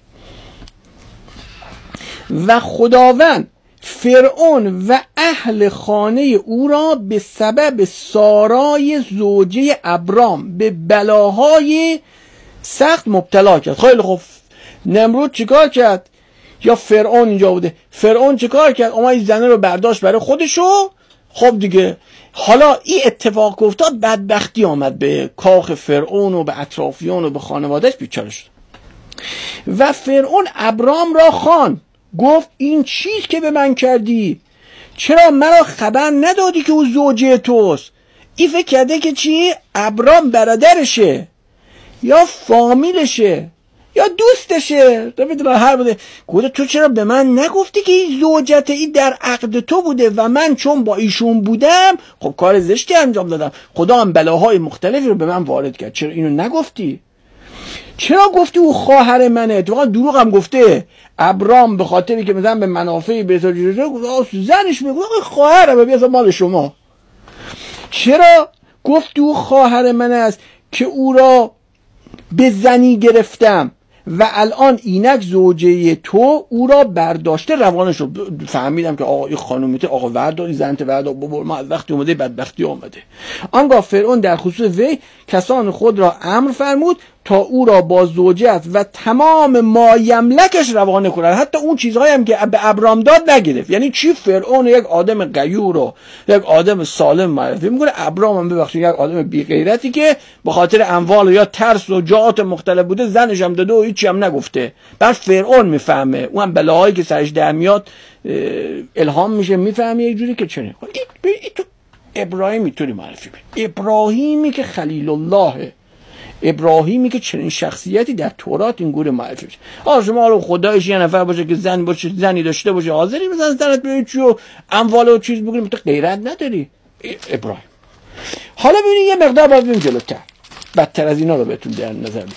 و خداوند فرعون و اهل خانه او را به سبب سارای زوجه ابرام به بلاهای سخت مبتلا کرد. خیلی خوب، نمرود چیکار کرد؟ یا فرعون اینجا بوده، فرعون چیکار کرد؟ اومد این زنه رو برداشت برای خودشو. خب دیگه حالا این اتفاق افتاد، بدبختی آمد به کاخ فرعون و به اطرافیان و به خانوادهش، بیچاره شد. و فرعون ابرام را خواند، گفت این چیز که به من کردی؟ چرا مرا خبر ندادی که او زوجه توست؟ این فکر کرده که چی؟ ابرام برادرشه یا فامیلشه یا دوستشه، تو میدونی هر بوده. گفت تو چرا به من نگفتی که این زوجت این در عقد تو بوده و من چون با ایشون بودم خب کار زشتی انجام دادم، خدا هم بلاهای مختلفی رو به من وارد کرد، چرا اینو نگفتی؟ چرا گفتی او خواهر منه؟ تو دروغ هم گفته. ابرام به خاطری که مثلا به منافع به زنش میگه خواهرم بیاد مال شما. چرا گفتی او خواهر من است که او را به زنی گرفتم و الان اینک زوجه تو او را برداشته روانه شد؟ فهمیدم که آقا این خانومیته، آقا ورداری زنت وردار، بابا ما از وقتی اومده بدبختی آمده. آنگاه فرعون در خصوص وی کسان خود را امر فرمود تا او را با زوجت و تمام مایملکش روانه کنند، حتی اون چیزهایی هم که به ابرام داد نگرفت. یعنی چی؟ فرعون یک آدم غیور و یک آدم سالم معرفی میکنه، ابرام هم ببخشید یک آدم بی غیرتی که به خاطر اموال یا ترس و جهات مختلف بوده زنش هم داده و هیچی هم نگفته. بعد فرعون میفهمه، اون هم بلاهایی که سرش در میاد الهام میشه، میفهمه یک جوری که چنین. این تو ابراهیم میتونی معرفی کنی، ابراهیمی که خلیل اللهه، ابراهیمی که چنین شخصیتی در تورات این گونه معرفی میشه. شما رو خدایش یه نفر باشه که زن باشه، زنی داشته باشه، حاضری مثلا زنت به چی و اموال و چیز بگیریم، تو غیرت نداری؟ ابراهیم. حالا ببینید یه مقدار باز بریم جلوتر، بدتر از اینا رو بهتون در نظر بگیرید.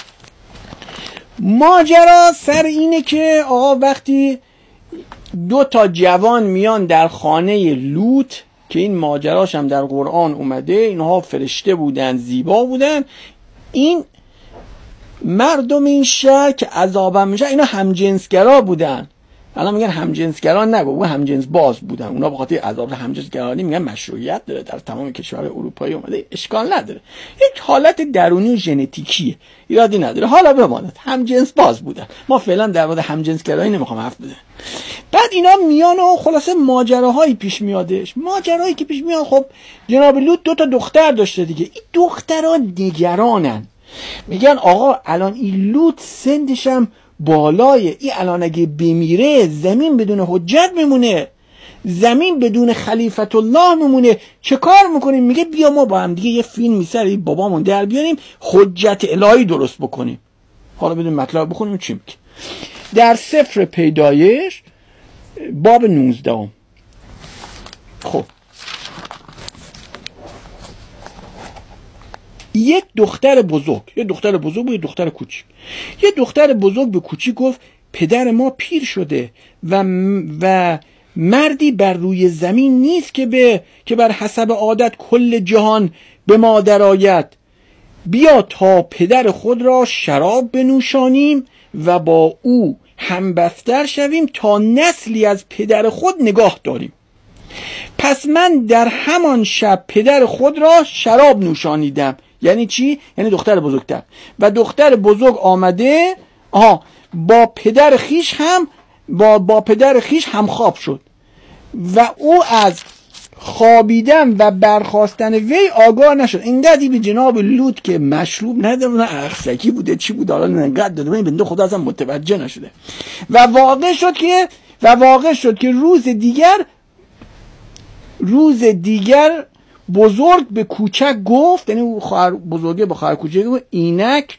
ماجرا سر اینه که آقا وقتی دو تا جوان میان در خانه لوط، که این ماجراش هم در قرآن اومده، اینها فرشته بودن، زیبا بودن، این مردم این شهر که عذابم میشه اینا همجنسگرا بودن. الان میگن همجنسگرا نگو، اون همجنس باز بودن. اونا به خاطر عذاب همجنسگرانی میگن مشروعیت داره، در تمام کشور اروپایی اومده، اشکال نداره، یک حالت درونی و ژنتیکیه، ایرادی نداره. حالا بماند همجنس باز بودن، ما فعلا در مورد همجنسگرایی نمیخوام حرف بزنم. بعد اینا میان و خلاصه ماجراهایی پیش میادش. ماجرایی که پیش میاد، خب جناب لوط دو تا دختر داشته دیگه. این دخترها نگرانن، میگن آقا الان این لوط سنش هم بالای، این الان اگه بمیره زمین بدون حجت میمونه، زمین بدون خلیفت الله میمونه، چه کار میکنیم؟ میگه بیا ما با هم دیگه یه فیلم میسر بابامون در بیاریم، حجت الهی درست بکنیم. حالا بدون مطلب بخونیم چی میگه در سفر پیدایش باب 19. خب یک دختر بزرگ بود، یه دختر کوچیک. یه دختر بزرگ به کوچیک گفت پدر ما پیر شده و مردی بر روی زمین نیست که بر حسب عادت کل جهان به ما درآید. بیا تا پدر خود را شراب بنوشانیم و با او همبستر شویم تا نسلی از پدر خود نگاه داریم. پس من در همان شب پدر خود را شراب نوشانیدم. یعنی چی؟ یعنی دختر بزرگتر. و دختر بزرگ آمده با پدر خیش هم خواب شد. و او از خوابیدن و برخاستن وی آگاه نشد. اینقدر به جناب لوط که مشروب نداره، نه اخسکی بوده چی بود، حالا اینقدر داده این بنده خدا اصلا متوجه نشده. و واقع شد که روز دیگر بزرگ به کوچک گفت، یعنی بزرگه با خواهر کوچک گفت اینک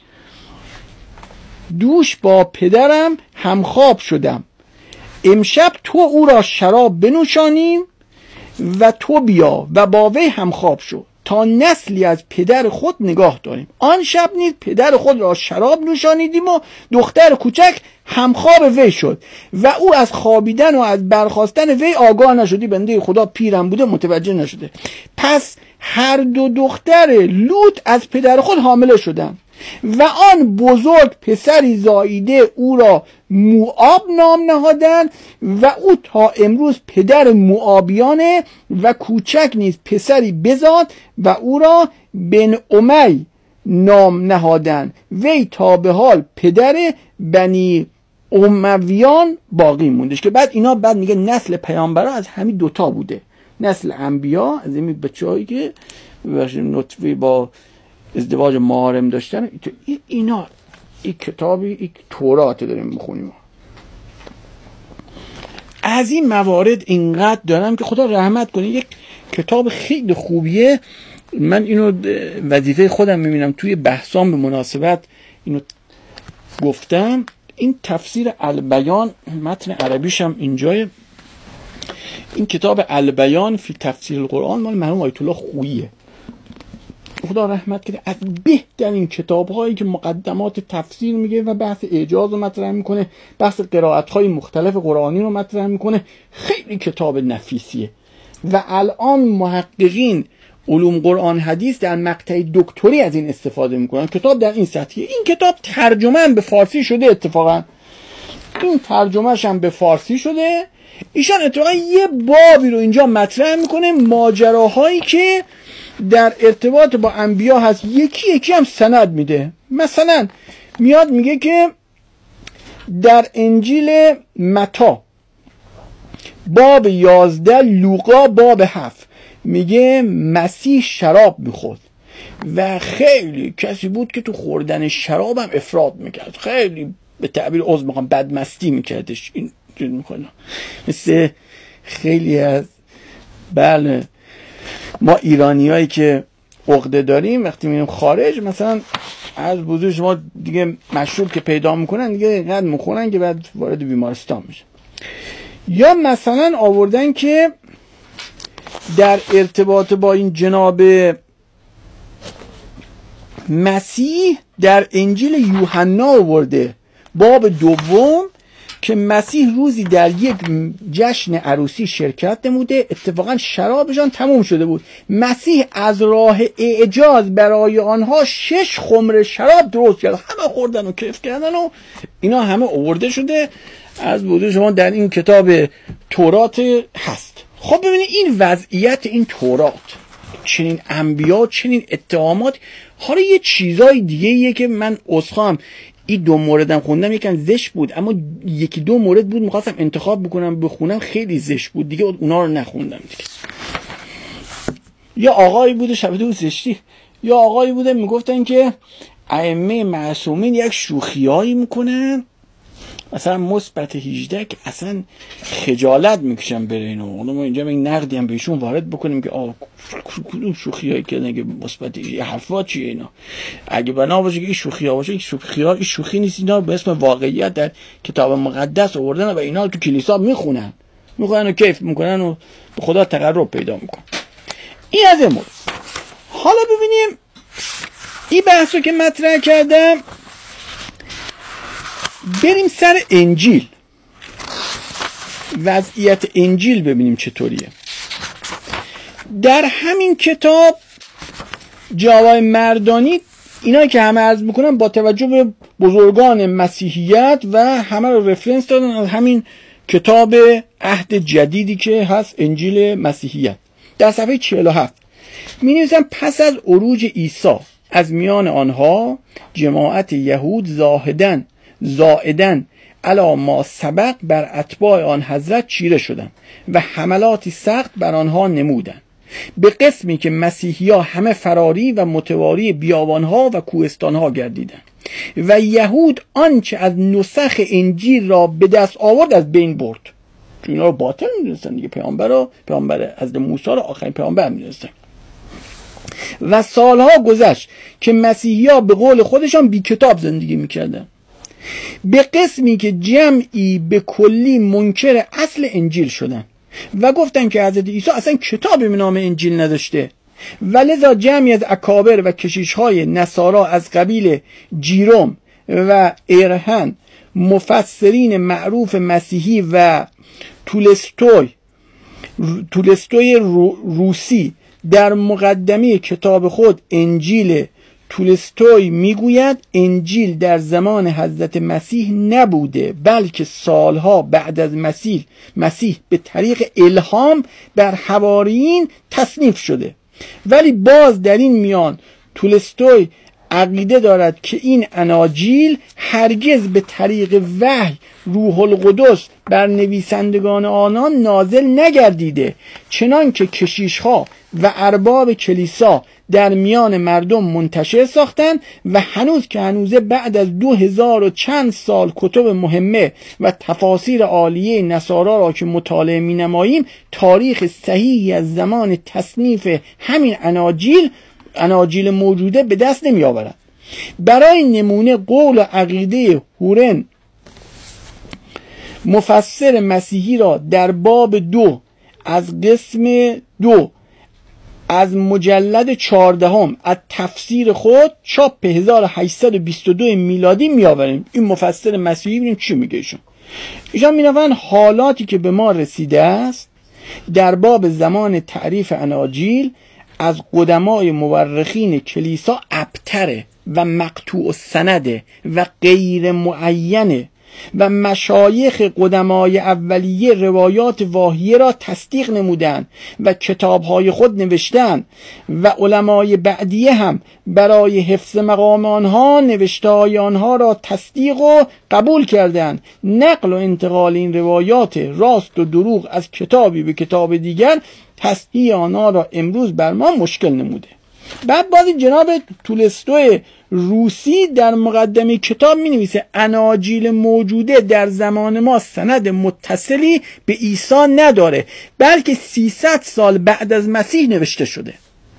دوش با پدرم همخواب شدم، امشب تو او را شراب بنوشانیم و تو بیا و با وی همخواب شو تا نسلی از پدر خود نگاه داریم. آن شب نیز پدر خود را شراب نوشانیدیم و دختر کوچک همخواب وی شد و او از خوابیدن و از برخاستن وی آگاه نشدی. بنده خدا پیرم بوده متوجه نشده. پس هر دو دختر لوط از پدر خود حامله شدند و آن بزرگ پسری زاییده او را موآب نام نهادند و او تا امروز پدر موآبیانه و کوچک نیز پسری بزاد و او را بن امی نام نهادند. وی تا به حال پدر بنی امویان باقی موندش. که بعد میگه نسل پیامبرا از همین دوتا بوده، نسل انبیا از این بچه‌هایی که نطفه با ازدواج محارم داشتن. اینا این کتابی این تورات داریم میخونیم. از این موارد اینقدر دارم که خدا رحمت کنه. یک کتاب خیلی خوبیه، من اینو وظیفه خودم میبینم توی بحثام به مناسبت اینو گفتم. این تفسیر البیان، متن عربیش هم اینجای این کتاب البیان فی تفسیر القرآن مال مرحوم آیت الله خوییه، خدا رحمت کنه. از بهترین کتاب‌هایی که مقدمات تفسیر میگه و بحث اعجاز رو مطرح میکنه، بحث قرائت‌های مختلف قرآنی رو مطرح میکنه. خیلی کتاب نفیسیه و الان محققین علوم قرآن حدیث در مقطع دکتری از این استفاده میکنن. کتاب در این سطحیه. این کتاب ترجمه به فارسی شده، اتفاقا این ترجمهش هم به فارسی شده. ایشان اتفاقا یه بابی رو اینجا مطرح میکنه، ماجراهایی که در ارتباط با انبیا هست، یکی هم سند میده. مثلا میاد میگه که در انجیل متی باب 11، لوقا باب 7 میگه مسیح شراب میخورد و خیلی کسی بود که تو خوردن شراب هم افراط میکرد، خیلی به تعبیر عذر میخوام بدمستی میکردش. این میکنه مثل خیلی از بله ما ایرانیایی که عقده داریم وقتی میریم خارج، مثلا از بزرگ شما دیگه مشروب که پیدا میکنن دیگه اینقدر میخورن که بعد وارد بیمارستان میشه. یا مثلا آوردن که در ارتباط با این جناب مسیح در انجیل یوحنا آورده باب 2 که مسیح روزی در یک جشن عروسی شرکت نموده، اتفاقا شرابشان تموم شده بود. مسیح از راه اعجاز برای آنها 6 خمر شراب درست کرد، همه خوردن و کیف کردن و اینا همه آورده شده از بوده شما در این کتاب تورات هست. خب ببینید این وضعیت این تورات، چنین انبیا، چنین اتهامات. حالا یه چیزای دیگه ایه که من عذرخواهم این 2 موردم خوندم یکم زشت بود، اما 1-2 مورد بود میخواستم انتخاب بکنم بخونم خیلی زشت بود دیگه، اونا رو نخوندم دیگه. یا آقایی بوده شبیه اون زشتی، یا آقایی بوده میگفتن که ائمه معصومین یک شوخیایی میکنن مثلا مثبت 18 که اصلا خجالت میکشن بره اینو. حالا ما اینجا این نقدی هم بهشون وارد بکنیم که کدوم شوخیایی که نگه مثبت حرفا چیه اینا. اگه بنا باشه که این شوخی‌ها باشه، این شوخی نیست، اینا به اسم واقعیت در کتاب مقدس آوردن و اینا رو تو کلیسا میخونن و کیف میکنن و به خدا تقرب پیدا میکنن. این از این مورد. حالا ببینیم این بحث رو که مطرح کردم، بریم سر انجیل، وضعیت انجیل ببینیم چطوریه. در همین کتاب جوای مردانی اینا که همه عرض میکنم با توجه به بزرگان مسیحیت و همه رو رفرنس دادن از همین کتاب عهد جدیدی که هست انجیل مسیحیت. در صفحه 47 می نویسن پس از عروج عیسی از میان آنها جماعت یهود زائدن علی ما سبق بر اتباع آن حضرت چیره شدند و حملاتی سخت بر آنها نمودند، به قسمی که مسیحی‌ها همه فراری و متواری بیابانها و کوهستانها گردیدند و یهود آنچه از نسخ انجیل را به دست آورد از بین برد. چون اینا رو باطل می‌دونستن دیگه، پیامبر حضرت موسی رو آخرین پیامبر می‌دونستن. و سالها گذشت که مسیحی‌ها به قول خودشان بی کتاب زندگی می‌کردند، به قسمی که جمعی به کلی منکر اصل انجیل شدند و گفتن که حضرت عیسی اصلا کتابی به نام انجیل نداشته، ولذا جمعی از اکابر و کشیش‌های نصارا از قبیل جیروم و ایرهن، مفسرین معروف مسیحی و تولستوی روسی در مقدمه کتاب خود انجیل تولستوی میگوید انجیل در زمان حضرت مسیح نبوده، بلکه سالها بعد از مسیح به طریق الهام بر حواریین تصنیف شده. ولی باز در این میان تولستوی عقیده دارد که این اناجیل هرگز به طریق وحی روح القدس بر نویسندگان آنان نازل نگردیده، چنان که کشیش‌ها و ارباب کلیسا در میان مردم منتشر ساختند و هنوز که هنوزه بعد از 2000 و چند سال کتب مهمه و تفاسیر عالیه نصارا را که مطالعه می نماییم، تاریخ صحیحی از زمان تصنیف همین اناجیل موجوده به دست نمی آورند. برای نمونه قول و عقیده هورن مفسر مسیحی را در باب 2 از قسم 2 از مجلد 14 از تفسیر خود چاپ 1822 میلادی می آوریم. این مفسر مسیحی ببینیم چی میگه ایشان می‌نویسند حالاتی که به ما رسیده است در باب زمان تعریف اناجیل از قدمای مورخین کلیسا ابتره و مقطوع السنده و غیر معینه و مشایخ قدمای اولیه روایات واهیه را تصدیق نمودند و کتابهای خود نوشتند و علمای بعدیه هم برای حفظ مقام آنها نوشته‌های آنها را تصدیق و قبول کردند. نقل و انتقال این روایات راست و دروغ از کتابی به کتاب دیگر تصحیح آنها را امروز بر ما مشکل نموده. بعد بازی جناب تولستوی روسی در مقدمه کتاب می نویسه اناجیل موجوده در زمان ما سند متصلی به عیسی نداره، بلکه 300 سال بعد از مسیح نوشته شده.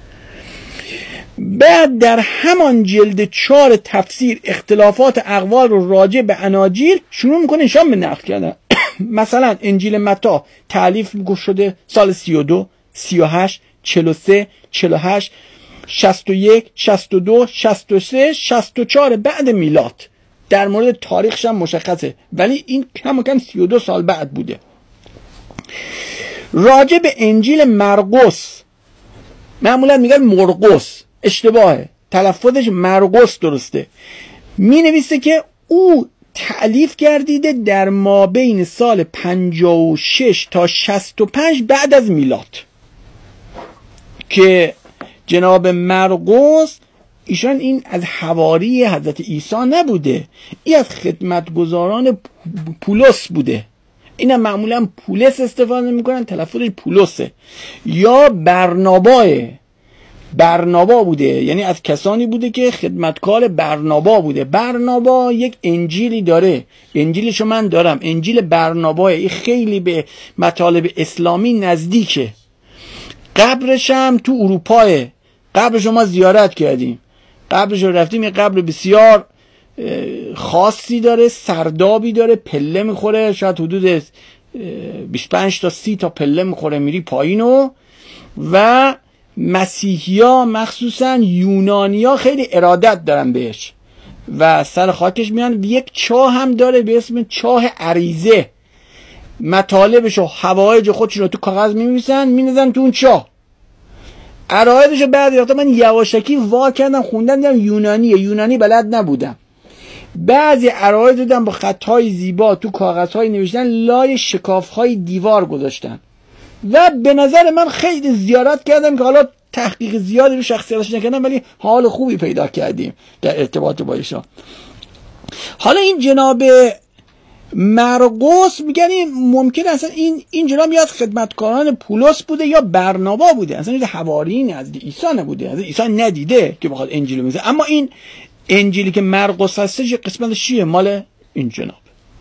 بعد در همان جلد 4 تفسیر اختلافات اقوال رو راجع به اناجیل شروع میکنه نشان به نقل کردن. مثلا انجیل متی تألیف شده سال 32 38 43 48 61 62 63 64 بعد میلاد. در مورد تاریخش هم مشخصه، ولی این کم 32 سال بعد بوده. راجع به انجیل مرقس، معمولا میگن مرقس، اشتباهه، تلفظش مرقس درسته، می نویسه که او تألیف گردیده در مابین سال 56 تا 65 بعد از میلاد، که جناب مرقس ایشان این از حواری حضرت عیسی نبوده، این از خدمتگزاران پولس بوده. اینا معمولا پولس استفاده میکنن، تلفظش پولسه. یا برنابا بوده، یعنی از کسانی بوده که خدمتکار برنابا بوده. برنابا یک انجیلی داره، انجیلشو من دارم، انجیل برنابا، این خیلی به مطالب اسلامی نزدیکه. قبرش هم تو اروپاه، قبرش ما زیارت کردیم، قبرش رو رفتیم. یه قبر بسیار خاصی داره، سردابی داره، پله میخوره، شاید حدود 25 تا 30 تا پله میخوره، میری پایینو. و مسیحی‌ها مخصوصا یونانی‌ها خیلی ارادت دارن بهش و سر خاکش میان. یک چاه هم داره به اسم چاه عریزه، مطالبش و حوایج خودش رو تو کاغذ می‌نویسن، می‌نزن تو اون چاه. عرایضشو بعد وقتا من یواشکی وا کردم خوندم، دیدم یونانی بلد نبودم. بعضی عرایض دیدم با خطهای زیبا تو کاغذهای نوشتن، لای شکافهای دیوار گذاشتن و به نظر من خیلی زیارت کردم که حالا تحقیق زیادی رو شخصیتش نکردم، ولی حال خوبی پیدا کردیم در ارتباط با ایشان. حالا این جناب مرقس میگن این ممکن اصلا این جناب یا از خدمتکاران پولس بوده یا برنابا بوده، اصلا این حواریین از عیسی نبوده، از عیسی ندیده که بخواد انجیل میزه. اما این انجیلی که مرقس هستش قسمتش چیه؟ مال این جناب.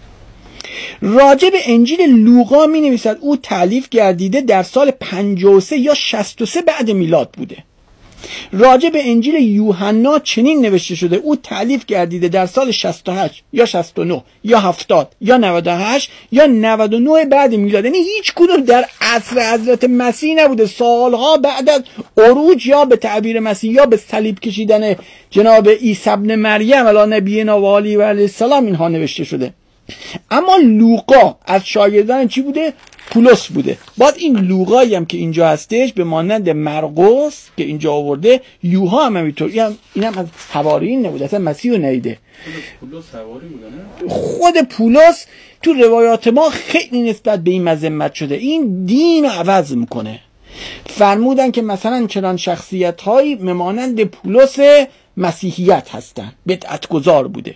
راجع به انجیل لوقا می نویسد او تألیف گردیده در سال 53 یا 63 بعد میلاد بوده. راجع به انجیل یوحنا چنین نوشته شده او تألیف گردیده در سال 68 یا 69 یا 70 یا 98 یا 99 بعد میلاد. یعنی هیچ کدوم در عصر حضرت مسیح نبوده، سالها بعد از عروج یا به تعبیر مسیح یا به صلیب کشیدن جناب عیسی ابن مریم علی نبینا و علیه السلام اینها نوشته شده. اما لوقا از شاگردان چی بوده؟ پولس بوده. باز این لوقایی هم که اینجا هستش به مانند مرقس که اینجا آورده، یوحنا هم همینطور، اینم از حواریین نبوده، اصلا مسیح رو ندیده. پولس حواری بوده نه؟ خود پولس تو روایات ما خیلی نسبت به این مذمت شده، این دین رو عوض میکنه. فرمودن که مثلا چنان شخصیت هایی مانند پولس مسیحیت هستن، بدعت گذار بوده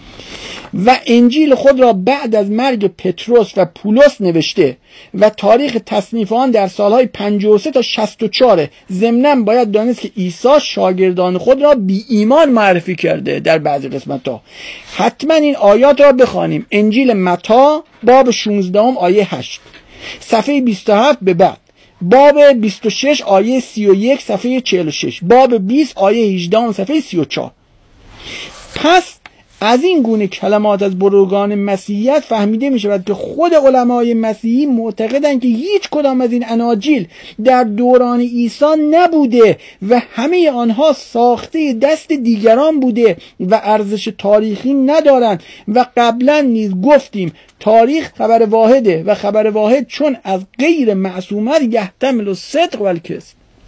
و انجیل خود را بعد از مرگ پتروس و پولس نوشته و تاریخ تصنیف آن در سالهای 53 تا 64. ضمناً باید دانست که عیسی شاگردان خود را بی ایمان معرفی کرده در بعضی قسمت‌ها. حتما این آیات را بخوانیم. انجیل متی باب 16 آیه 8 صفحه 27 به بعد، باب 26 آیه 31 صفحه 46، باب 20 آیه 18 صفحه 34. پس از این گونه کلمات از بزرگان مسیحیت فهمیده می شود که خود علمای مسیحی معتقدند که هیچ کدام از این اناجیل در دوران عیسی نبوده و همه آنها ساخته دست دیگران بوده و ارزش تاریخی ندارند و قبلا نیز گفتیم تاریخ خبر واحده و خبر واحد چون از غیر معصومت یحتمل الصدق و الکذب.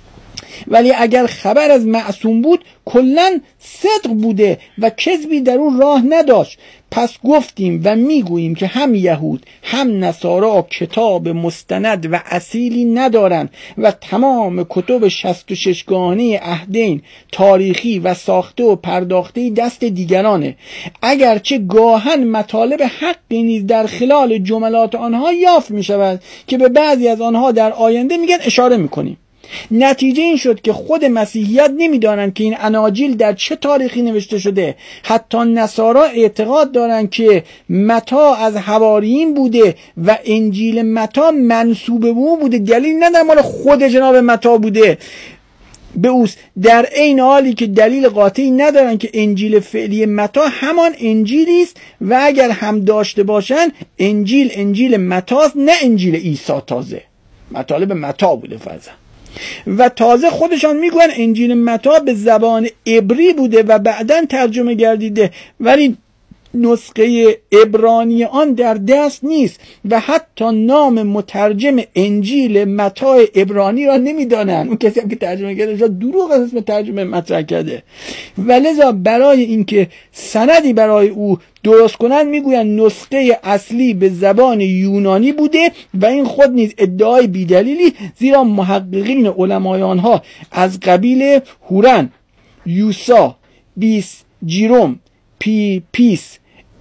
ولی اگر خبر از معصوم بود کلن صدق بوده و کذبی در اون راه نداشت. پس گفتیم و میگوییم که هم یهود هم نصارا کتاب مستند و اصیلی ندارند و تمام کتب 66 گانه عهدین تاریخی و ساخته و پرداخته دست دیگرانه، اگرچه گاهن مطالب حقی نیز در خلال جملات آنها یافت می شود که به بعضی از آنها در آینده میگن اشاره میکنیم. نتیجه این شد که خود مسیحیت نمیدانند که این اناجیل در چه تاریخی نوشته شده. حتی نصارا اعتقاد دارند که متی از حواریین بوده و انجیل متی منسوب به او بوده، دلیل نداره مال خود جناب متی بوده به اوست، در عین حالی که دلیل قاطعی ندارن که انجیل فعلی متی همان انجیلی است و اگر هم داشته باشن انجیل متی است نه انجیل عیسی. تازه مطالب متی بوده فرضاً و تازه خودشان میگوین انجیل متی به زبان عبری بوده و بعداً ترجمه گردیده، ولی نسخه عبرانی آن در دست نیست و حتی نام مترجم انجیل متی عبرانی را نمیدانند. اون کسی هم که ترجمه کرده دروغ از اسم ترجمه مطرح کرده و لذا برای اینکه سندی برای او درست کنند میگویند نسخه اصلی به زبان یونانی بوده و این خود نیز ادعای بیدلیلی، زیرا محققین علمای آنها از قبیل هورن، یوسا، بیس، جیروم، پیس،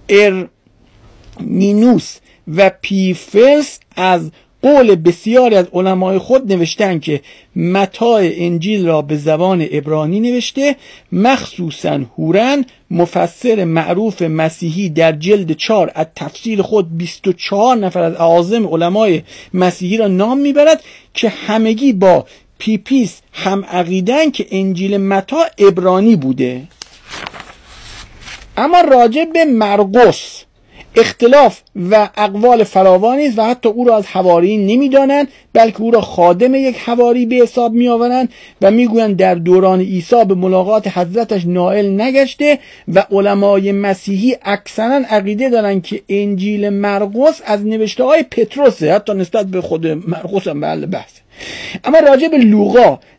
ارنینوس و پیفرس از قول بسیاری از علمای خود نوشتند که متی انجیل را به زبان عبرانی نوشته. مخصوصاً هورن مفسر معروف مسیحی در جلد 4 از تفسیر خود 24 نفر از اعاظم علمای مسیحی را نام میبرد که همگی با پیس هم عقیدن که انجیل متی عبرانی بوده. اما راجع به مرقس اختلاف و اقوال فراوانی است و حتی او را از حواریین نمیدانند بلکه او را خادم یک حواری به حساب می آورند و میگویند در دوران عیسی به ملاقات حضرتش نائل نگشته و علمای مسیحی اکثرا عقیده دارند که انجیل مرقس از نوشته های پتروسه، حتی نسبت به خود مرقس هم محل بحث. اما راجع به لوقا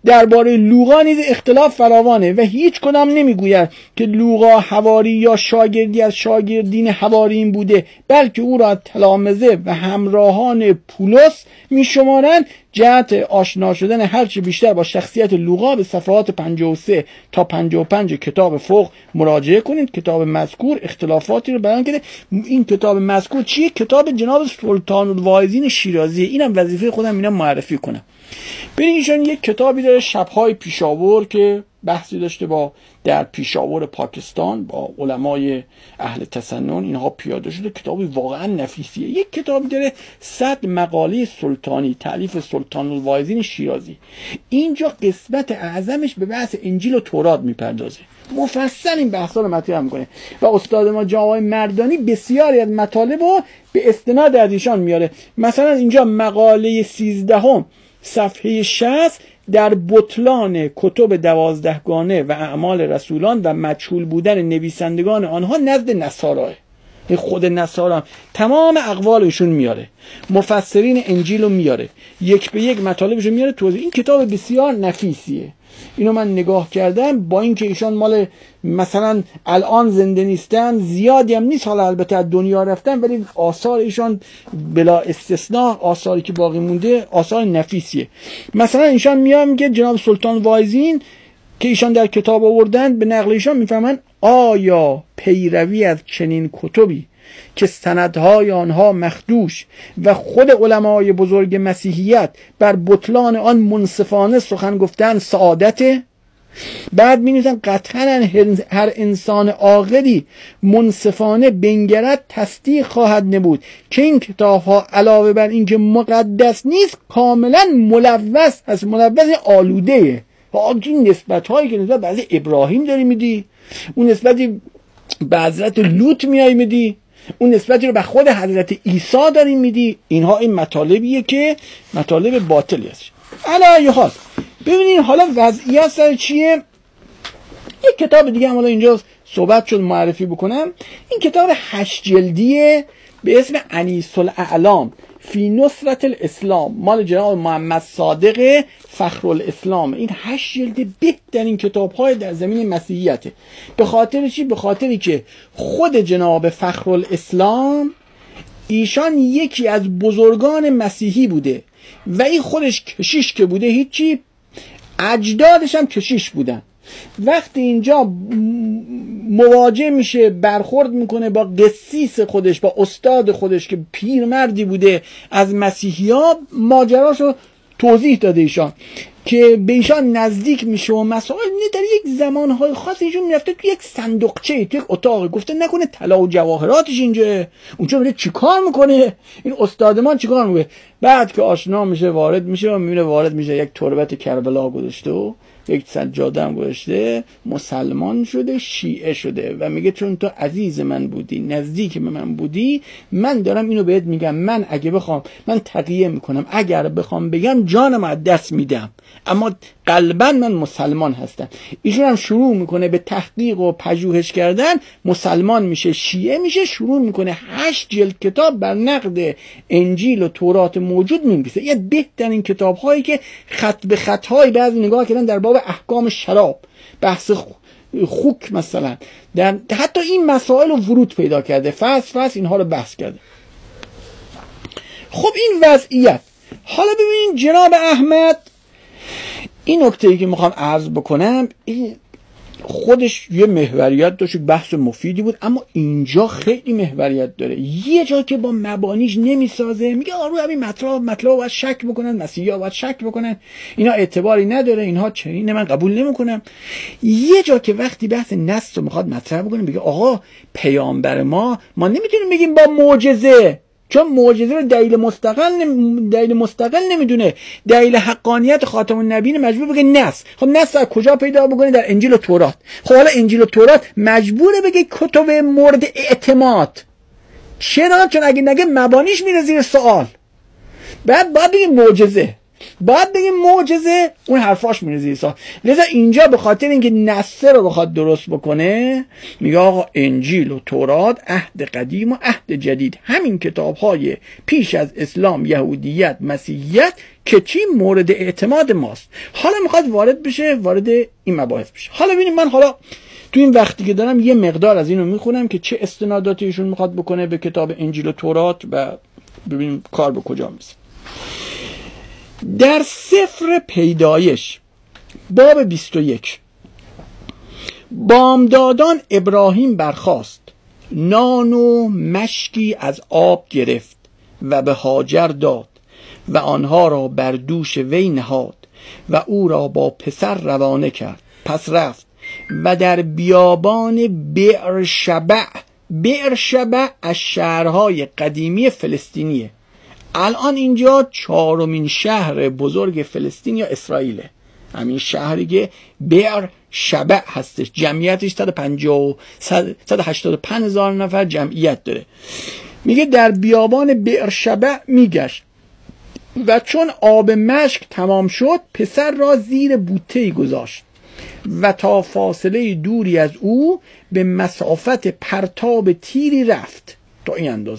درباره لوقا نیز اختلاف فراوانه و هیچ کدام نمیگوید که لوقا حواری یا شاگردی از شاگردین حوارین بوده، بلکه او را تلامذه و همراهان پولس میشمارند. جهت آشنا شدن هرچه بیشتر با شخصیت لوقا به صفحات 53 تا 55 کتاب فوق مراجعه کنید. کتاب مذکور اختلافاتی رو بیان کرده. این کتاب مذکور چیه؟ کتاب جناب سلطان الواعظین شیرازی. اینم وظیفه خودم اینا معرفی کنم. ببین ایشون یک کتابی داره، شب‌های پیشاور، که بحثی داشته با در پیشاور پاکستان با علمای اهل تسنن، اینها پیاده شده. کتابی واقعا نفیسیه. یک کتابی داره 100 مقاله سلطانی، تألیف سلطان الواعظین شیرازی. اینجا قسمت اعظمش به بحث انجیل و تورات میپردازه، مفصل این بحثا رو مطرح میکنه و استاد ما جواد مردانی بسیاری از مطالب رو به استناد از ایشان میاره. مثلا اینجا مقاله 13 صفحه 60 در بطلان کتب 12گانه و اعمال رسولان و مجهول بودن نویسندگان آنها نزد نصارا. خود نصارا تمام اقوالشون میاره، مفسرین انجیل رو میاره، یک به یک مطالبشون میاره توضیح. این کتاب بسیار نفیسیه. اینو من نگاه کردم، با اینکه ایشان مال مثلا الان زنده نیستن، زیادی هم نیست، حالا البته از دنیا رفتن، ولی آثار ایشان بلا استثناء آثاری که باقی مونده آثار نفیسیه. مثلا ایشان میگه جناب سلطان واعظین که ایشان در کتاب آوردن، به نقل ایشان میفهمن آیا پیروی از چنین کتبی که سندهای آنها مخدوش و خود علمای بزرگ مسیحیت بر بطلان آن منصفانه سخن گفتن سعادته؟ بعد می نویسن قطعا هر انسان عاقلی منصفانه بنگرد تصدیق خواهد نمود که این کتاب ها علاوه بر اینکه مقدس نیست کاملا ملوث از ملوث آلوده. این نسبت هایی که نسبت بعضی ابراهیم داری میدی، اون نسبتی به حضرت لوط میای میدی، اون نسبتی رو به خود حضرت عیسی داری میدی، اینها این مطالبیه که مطالب باطلی است. علی حال ببینید حالا وضعیت سر چیه. یک کتاب دیگه هم حالا اینجا صحبت شد معرفی بکنم. این کتاب 8 جلدیه به اسم انیس الاعلام فی نصرت الاسلام، مال جناب محمد صادق فخرالاسلام. این 8 جلد بهترین کتاب‌های در زمین مسیحیته. به خاطر چی؟ به خاطری که خود جناب فخرالاسلام ایشان یکی از بزرگان مسیحی بوده و این خودش کشیش که بوده، هیچی، اجدادش هم کشیش بودن. وقتی اینجا مواجه میشه، برخورد میکنه با قسیس خودش، با استاد خودش که پیرمردی بوده از مسیحی ها، ماجراشو توضیح داده ایشان که به ایشان نزدیک میشه و مسائل در یک زمانهای خاص ایشون میرفته تو یک صندوقچه، تو یک اتاق، گفته نکنه طلا و جواهراتش اینجا، اونجا میره چیکار میکنه این استاد ما، چیکار میکنه؟ بعد که آشنا میشه وارد میشه و میبینه وارد میشه یک تربت کربلا گذاشته و یک سجاده هم گذاشته، مسلمان شده، شیعه شده و میگه چون تو عزیز من بودی، نزدیک به من بودی، من دارم اینو بهت میگم، من اگه بخوام من تقیه میکنم، اگر بخوام بگم جانم از دست میدم، اما قلبا من مسلمان هستم. ایشون هم شروع میکنه به تحقیق و پژوهش کردن، مسلمان میشه، شیعه میشه، شروع میکنه 8 جلد کتاب بر نقد انجیل و تورات موجود مینویسه. یه بهترین کتاب هایی که خط به خط های بعضی نگاه کردن در باب احکام شراب، بحث خوک مثلا، در حتی این مسائل رو ورود پیدا کرده، فصل اینها رو بحث کرده. خب این وضعیت. حالا ببینید جناب احمد، این نکته‌ای که میخوام عرض بکنم، این خودش یه محوریت داشت، بحث مفیدی بود، اما اینجا خیلی محوریت داره. یه جا که با مبانیش نمیسازه، میگه آره همین مطلب باید شک بکنن، مسیحی‌ها باید شک بکنن، اینا اعتباری نداره، اینها چنینه، من قبول نمیکنم. یه جا که وقتی بحث نص رو میخواد مطرح بکنه، میگه آقا پیامبر ما نمیتونیم بگیم با معجزه، چون معجزه رو دلیل مستقل نمیدونه، دلیل حقانیت خاتم النبیین مجبور بگه نص. خب نص از کجا پیدا بکنه؟ در انجیل و تورات. خب حالا انجیل و تورات مجبوره بگه کتب مورد اعتماد. چرا؟ چون اگه نگه مبانیش میره زیر سوال. بعد باید بگه معجزه. باید بگیم معجزه، اون حرفاش میره عیسی. لذا اینجا به خاطر اینکه نصه رو بخواد درست بکنه میگه آقا انجیل و تورات عهد قدیم و عهد جدید، همین کتاب‌های پیش از اسلام، یهودیت، مسیحیت که چی مورد اعتماد ماست. حالا میخواد وارد این مباحث بشه. حالا ببینیم، من حالا تو این وقتی که دارم یه مقدار از اینو میخونم که چه استناداتی ایشون میخواد بکنه به کتاب انجیل و تورات و ببینیم کار به کجا میرسه. در سفر پیدایش باب 21 بامدادان ابراهیم برخاست، نان و مشکی از آب گرفت و به هاجر داد و آنها را بر دوش وی نهاد و او را با پسر روانه کرد. پس رفت و در بیابان بئر شبع از شهرهای قدیمی فلسطینیه. الان اینجا 4مین شهر بزرگ فلسطین یا اسرائیله، همین شهری که بئر شبع هستش، جمعیتش 185,000 نفر جمعیت داره. میگه در بیابان بئر شبع میگشت و چون آب مشک تمام شد پسر را زیر بوته‌ای گذاشت و تا فاصله دوری از او به مسافت پرتاب تیری رفت، تا این اندازه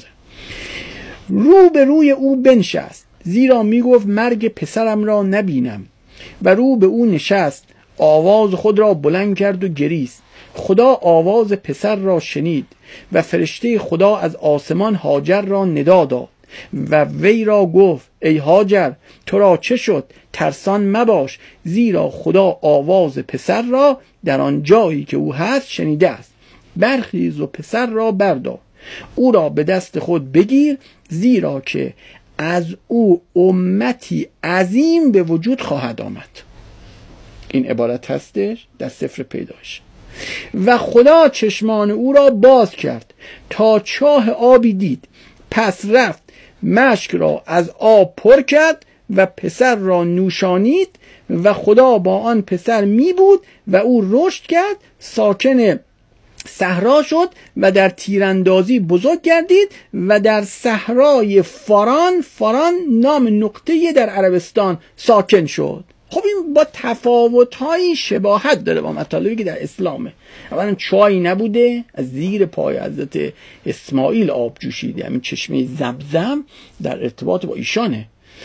رو به روی او بنشست، زیرا میگفت مرگ پسرم را نبینم. و رو به او نشست، آواز خود را بلند کرد و گریست. خدا آواز پسر را شنید و فرشته خدا از آسمان هاجر را ندا داد و وی را گفت ای هاجر تو را چه شد؟ ترسان مباش، زیرا خدا آواز پسر را در آن جایی که او هست شنیده است. برخیز و پسر را بردار، او را به دست خود بگیر، زیرا که از او امتی عظیم به وجود خواهد آمد. این عبارت هستش در سفر پیدایش. و خدا چشمان او را باز کرد تا چاه آبی دید، پس رفت مشک را از آب پر کرد و پسر را نوشانید و خدا با آن پسر می بود و او رشد کرد، ساکن صحرا شد و در تیراندازی بزرگ گردید و در صحرای فاران نام نقطه‌ای در عربستان ساکن شد. خب این با تفاوت‌های شباهت داره با مطالبی که در اسلامه. اولا چای نبوده، از زیر پای حضرت اسماعیل آب جوشیده، همین چشمه زمزم در ارتباط با ایشانه.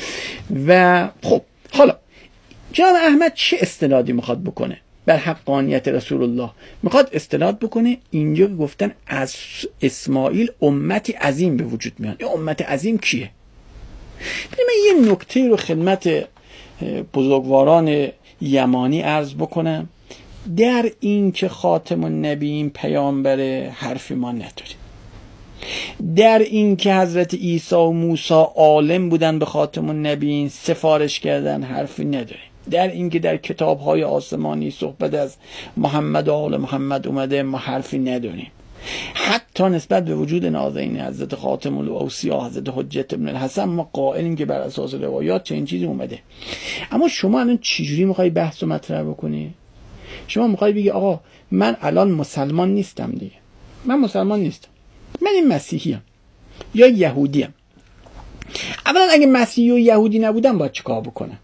و خب حالا جناب احمد چه استنادی میخواد بکنه بر حقانیت رسول الله؟ میخواد استناد بکنه اینجا گفتن از اسماعیل امتی عظیم به وجود میاد. این امت عظیم کیه؟ من یه نکته رو خدمت بزرگواران یمانی عرض بکنم. در این که خاتم النبیین پیامبر حرفی ما نداریم، در این که حضرت عیسی و موسی عالم بودن به خاتم النبیین سفارش کردن حرفی نداریم، در این که در کتاب‌های آسمانی صحبت از محمد و آل محمد اومده ما حرفی نداریم. حتی نسبت به وجود نازنین حضرت خاتم الاوصیا حضرت حجت ابن الحسن ما قائلیم که بر اساس روایات چنین چیزی اومده. اما شما الان چجوری میخوای بحث رو مطرح بکنی؟ شما میخوای بگی آقا من الان مسلمان نیستم دیگه، من مسلمان نیستم، من این مسیحیم یا یهودیم. اولا اگه مسیحی و یهودی نبودم باید چیکار بکنم؟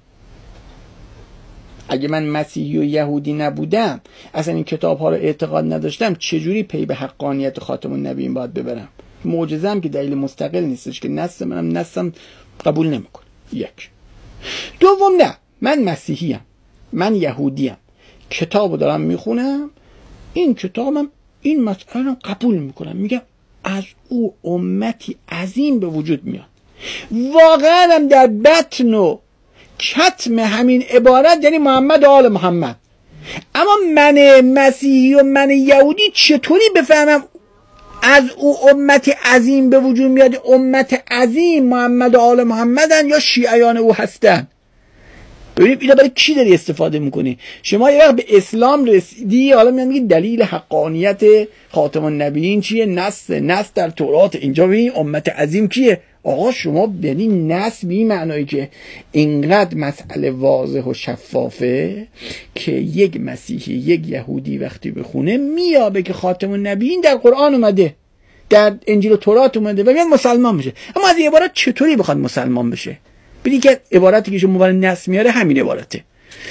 اگه من مسیحی و یهودی نبودم، اصلا این کتاب ها رو اعتقاد نداشتم، چجوری پی به حقانیت خاتم النبیین باید ببرم؟ معجزه‌ام که دلیل مستقل نیستش که نصم قبول نمیکنه. یک. دوم، نه من مسیحیم، من یهودیم، کتابو دارم میخونم، این کتابم این مسئله رو قبول میکنم، میگم از او امتی عظیم به وجود میاد. واقعا هم در بطن و کتم همین عبارت یعنی محمد و آل محمد. اما من مسیحی و من یهودی چطوری بفهمم از او امت عظیم به وجود میاد؟ امت عظیم محمد و آل محمدن یا شیعیان او هستن؟ ببینید اینا برای کی داری استفاده میکنی؟ شما یه وقت به اسلام رسیدی، حالا میگی دلیل حقانیت خاتم النبیین چیه؟ نص در تورات. اینجا ببین امت عظیم کیه؟ آقا شما یعنی نص به این معنایی که اینقدر مسئله واضح و شفافه که یک مسیحی یک یهودی وقتی بخونه میابه که خاتم النبیین در قرآن اومده، در انجیل و تورات اومده و میاد مسلمان بشه. اما از این عبارت چطوری بخواد مسلمان بشه؟ ببین که عبارتی که شما برای نصب میاره همین عبارته.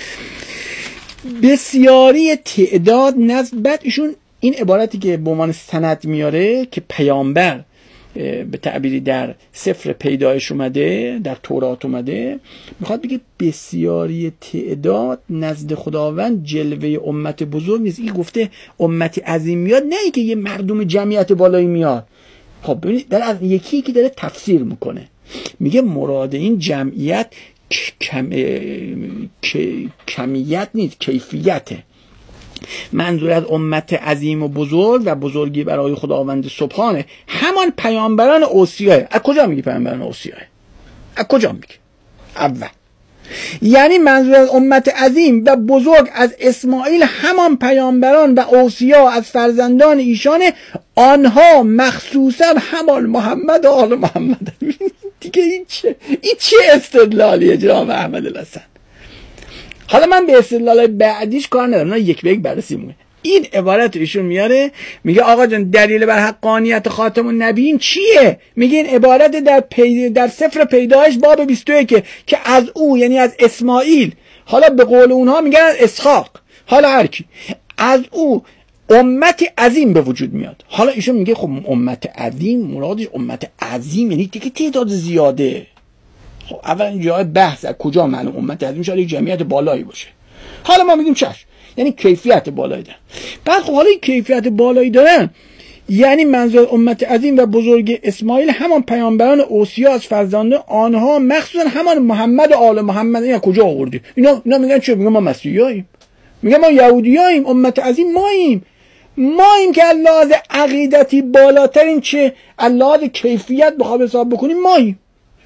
بسیاری تعداد نزد. بعد ایشون این عبارتی که به عنوان سند میاره که پیامبر به تعبیری در سفر پیدایش اومده، در تورات اومده، میخواد بگه بسیاری تعداد نزد خداوند جلوه امت بزرگ نیست. این گفته امت عظیم میاد، نه اینکه یه مردم جمعیت بالایی میاد. خب ببینید در از یکی که داره تفسیر میکنه، میگه مراد این جمعیت کمیت نیست، کیفیته. منظور از امت عظیم و بزرگ و بزرگی برای خداوند سبحانه همان پیامبران اوصیاه. از کجا میگی پیامبران اوصیاه؟ از کجا میگی؟ اول یعنی منظور از امت عظیم و بزرگ از اسماعیل همان پیامبران و اوصیا از فرزندان ایشانه، آنها مخصوصا همان محمد و آل محمد. دیگه این چه استدلالیه جناب احمد الحسن؟ حالا من به استدلال بعدیش کار ندارم، نه یک به یک بررسی میکنم. این عبارت ایشون میاره، میگه آقا جان دلیل بر حقانیت خاتم النبیین چیه؟ میگه این عبارت در سفر پیدایش باب 21 که از او، یعنی از اسماعیل، حالا به قول اونها میگن از اسحاق، حالا هر کی، از او امت عظیم به وجود میاد. حالا ایشون میگه خب امت عظیم مرادش امت عظیم یعنی دیگه تعداد زیاده. خب اول جای بحث از کجا معلوم امت عظیم شاید یک جمعیت بالایی باشه. حالا ما میگیم چش، یعنی کیفیت بالایی دارن. بعد خب حالا کیفیت بالایی دارن یعنی منظور امت عظیم و بزرگ اسماعیل همان پیامبران اوصیا از فرزندان آنها، مخصوصا همان محمد و آل محمد. اینا کجا آوردی؟ اینا میگن چه؟ میگن ما مسیحیاییم، میگن ما یهودیاییم، امت عظیم ماییم که لحاظ عقیدتی بالاترین چه لحاظ کیفیت بخواد حساب بکنیم ماییم.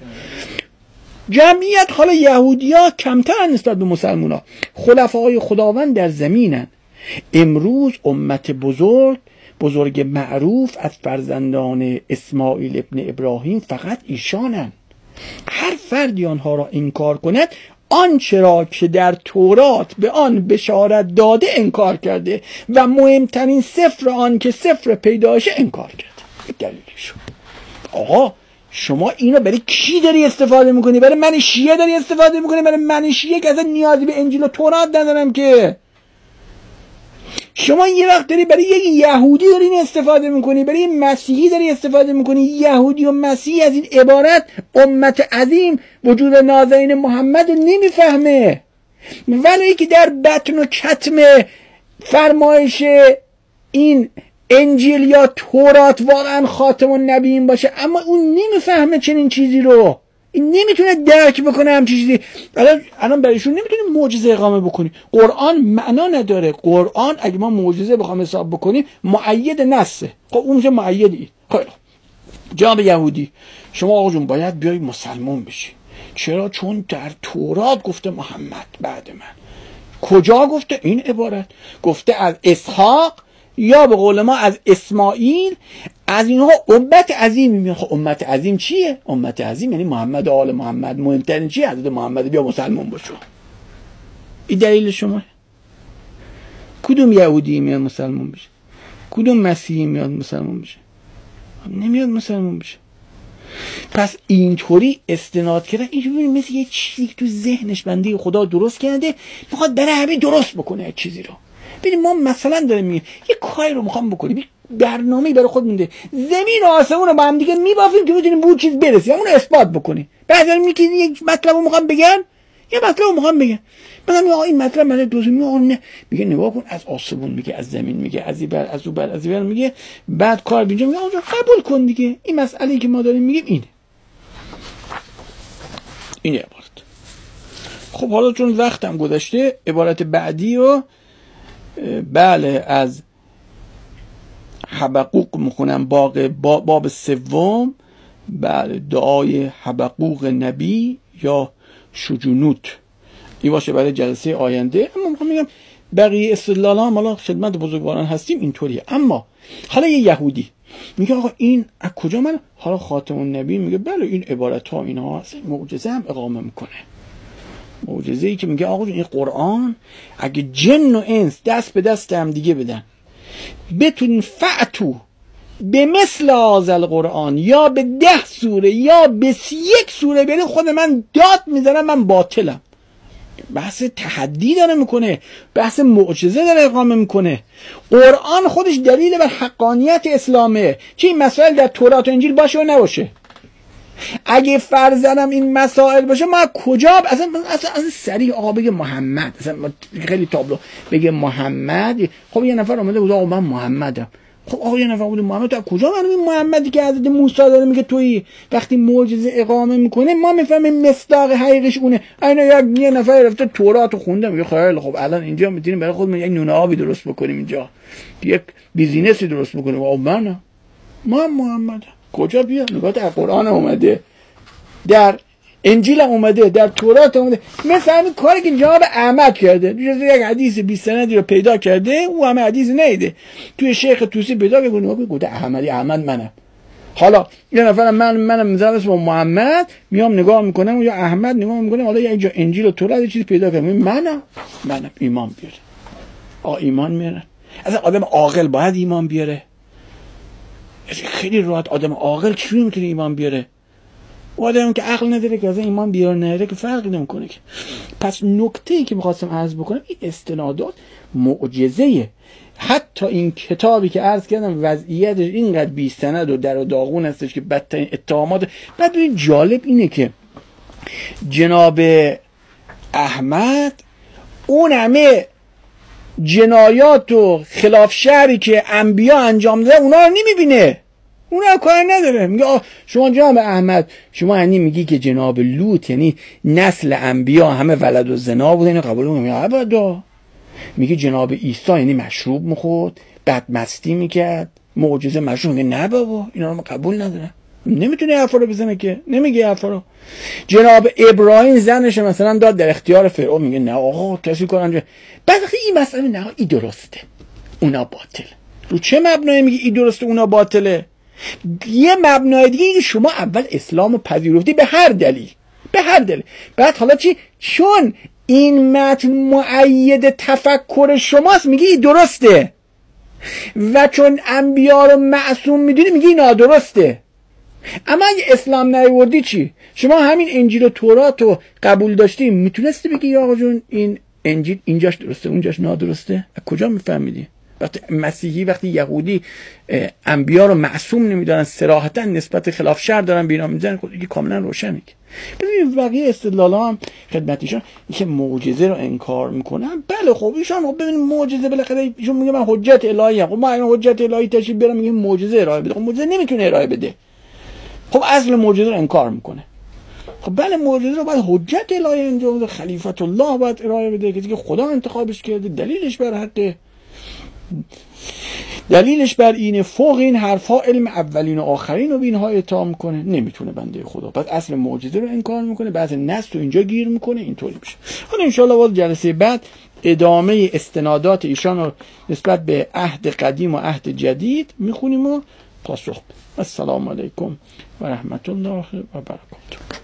جمعیت حالا یهودی‌ها کمتر نسبت به مسلمان‌ها، خلفای خداوند در زمینن. امروز امت بزرگ معروف از فرزندان اسماعیل ابن ابراهیم فقط ایشانن. هر فردی آنها را انکار کند آنچه را که در تورات به آن بشارت داده انکار کرده و مهمترین سفر آن که سفر پیدایش انکار کرده. دلیلش آقا شما اینو برای کی داری استفاده میکنی؟ برای من شیعه داری استفاده میکنی؟ برای من شیعه که اصلا نیازی به انجیل و تورات ندارم که. شما یه وقت داری برای یک یهودی داری این استفاده میکنی، برای مسیحی داری استفاده میکنی. یهودی و مسیحی از این عبارت امت عظیم وجود نازنین محمد نمیفهمه، ولی که در بطن و کتم فرمایش این انجیل یا تورات واقعا خاتم النبیین باشه، اما اون نمیفهمه چنین چیزی رو، این نمیتونه درک بکنه همچین چیزی. الان برایشون نمیتونیم معجزه اقامه بکنیم. قرآن معنا نداره. قرآن اگه ما معجزه بخوام حساب بکنیم مؤید نصه. خب اون میشه مؤیدی. خب جناب یهودی شما آقا جون باید بیای مسلمان بشی. چرا؟ چون در تورات گفته محمد بعد من. کجا گفته؟ این عبارت گفته از اسحاق یا به قول ما از اسماعیل، از اینها امت عظیمی میاد. خب امت عظیم چیه؟ امت عظیم یعنی محمد و آل محمد. مهمترین چیه؟ حضرت محمد. بیا مسلمان بشو. این دلیل شما. کدوم یهودی میاد مسلمان بشه؟ کدوم مسیحی میاد مسلمان بشه؟ نمیاد مسلمان بشه. پس اینطوری استناد کردن اینجوری مثل یه چیزی تو ذهنش بنده خدا درست کرده، میخواد برای همین درست بکنه یه چیزی رو. ببین ما مثلا داریم میگیم یه کاری رو میخوام بکنیم، برنامه‌ای برای خود مونده، زمین و آسمون رو با هم دیگه میبافیم که بتونیم به اون چیز برسیم، اون رو اثبات بکنیم. بعضی میگن یک مطلب رو میخوام بگن، یه مطلب رو میخوام بگن، میگم آقا این مطلب من دوزمی میگه نگاه کن از آسمون، میگه از زمین، میگه از این بر از اون بر از این بر، میگه بعد کار اینجا میگه آقا قبول کن دیگه. این مسئله‌ای که ما داریم میگیم اینه عبارت. خب حالا چون وقتم گذشته عبارت بعدی رو بله از حبقوق میخونم، باب سوم، بله دعای حبقوق نبی یا شجونوت. این باشه برای جلسه آینده. اما میخوام میگم بقیه استدلال هم حالا خدمت بزرگواران هستیم اینطوریه. اما حالا یه یهودی میگه آقا این از کجا من؟ حالا خاتم النبی میگه بله این عبارت ها اینها هست، معجزه هم اقامه میکنه. معجزه ای که میگه آقا این قرآن اگه جن و انس دست به دست هم دیگه بدن، بتونین فعتو به مثل هذا القرآن یا به 10 سوره یا به 1 سوره بیاری، خود من داد میزنم من باطلم. بحث تحدی داره میکنه، بحث معجزه داره اقامه میکنه. قرآن خودش دلیل بر حقانیت اسلامه. چه این مسائل در تورات و انجیل باشه و نباشه؟ اگه فرضاً این مسائل باشه ما کجا اصلا سریع آقا بگه محمد، اصلا خیلی تابلو بگه محمد. خب یه نفر اومده بود آقا من محمدم. خب آقا یه نفر بود محمد، تو کجا معلومه محمدی که حضرت موسی داره میگه تویی؟ وقتی معجزه اقامه میکنه ما میفهمیم مصداق حقیقش اونه. اینا یه نفر رفته تورات رو خونده میگه خیلی خب الان اینجا میتونیم برای خودمون یک نون آبی درست بکنیم، اینجا یک بیزینسی درست بکنیم. آقا من محمد کجا بیا؟ نگاه در قرآن اومده، در انجیل اومده، در تورات اومده. مثل همین کاری که جناب احمد کرده، یک حدیث 20 سندی رو پیدا کرده، او همه حدیث نیده، توی شیخ توسی پیدا کنه گفته احمد منم. حالا یه نفر منم میذارم اسم محمد، میام نگاه میکنم یا احمد نگاه میکنم، حالا یک جا انجیل و تورات چیزی پیدا کردم منم ایمان بیاره. ایمان میاره. اصلا آدم عاقل باید ایمان بیاره. خیلی راحت آدم عاقل چجوری میتونه ایمان بیاره؟ آدمی که عقل نداره که از ایمان بیاره نداره که فرقی نمیکنه. پس نکته‌ای که می‌خواستم عرض بکنم این استنادات معجزه‌ایه. حتی این کتابی که عرض کردم وضعیتش اینقدر بی سند و در و داغون هستش که بدترین اتهامات. بعد جالب اینه که جناب احمد اون همه جنایات و خلاف شرعی که انبیا انجام دادن اونا رو نمیبینه، اونا کار نداره. میگه شما جناب احمد شما یعنی میگی که جناب لوط یعنی نسل انبیا همه ولد و زنا بودن، قبول میگه ابدا. میگه جناب عیسی یعنی مشروب میخورد، بدمستی میکرد، معجزه مشروب. میگه نه بابا اینا رو قبول نداره، نمیتونه حرفا رو بزنه که نمیگه حرفا رو. جناب ابراهیم زنش مثلا داد در اختیار فرعون، میگه نه آقا کسی کار انجام. بعد وقتی این مسئله نه این درسته اونا باطل، رو چه مبنایی میگه این درسته اونا باطله؟ یه مبنای دیگه اینه شما اول اسلامو پذیرفتی به هر دلیل. بعد حالا چی؟ چون این متن مؤید تفکر شماست میگی این درسته، و چون انبیا رو معصوم میدونی میگی نادرسته. اما اگه اسلام نیوردی چی؟ شما همین انجیل و تورات رو قبول داشتی، میتونستی بگی یا آقا جون این انجیل اینجاش درسته اونجاش نادرسته؟ کجا میفهمیدی؟ وقتی مسیحی وقتی یهودی انبیا رو معصوم نمیدونن، صراحتا نسبت خلاف شر دارن بینا میزنن، خودی کاملا روشنه. ببینید بقیه استدلالا هم خدمت ایشان که معجزه رو انکار میکنن. بله خب ایشان خب ببینید معجزه بالاخره ایشون میگه من حجت الهی ام. خب ما اگه حجت الهی تشریح برام میگیم معجزه ارائه بده، خب معجزه نمیتونه ارائه بده. خب اصل معجزه رو انکار میکنه. خب بله معجزه رو باید حجت الهی انجام بده، خلیفت الله باید ارائه بده، کسی که خدا انتخابش کرده، دلیلش بر حقه، دلیلش بر اینه، فوق این حرفا علم اولین و آخرین رو به اینها اعطا میکنه، نمیتونه بنده خدا. بعد اصل معجزه رو انکار میکنه، بعضی نص رو اینجا گیر میکنه، اینطوری میشه. حالا انشالله باز جلسه بعد ادامه استنادات ایشان رو نسبت به عهد قدیم و عهد جدید میخونیم و پاسخ. السلام علیکم و رحمت الله و برکاته.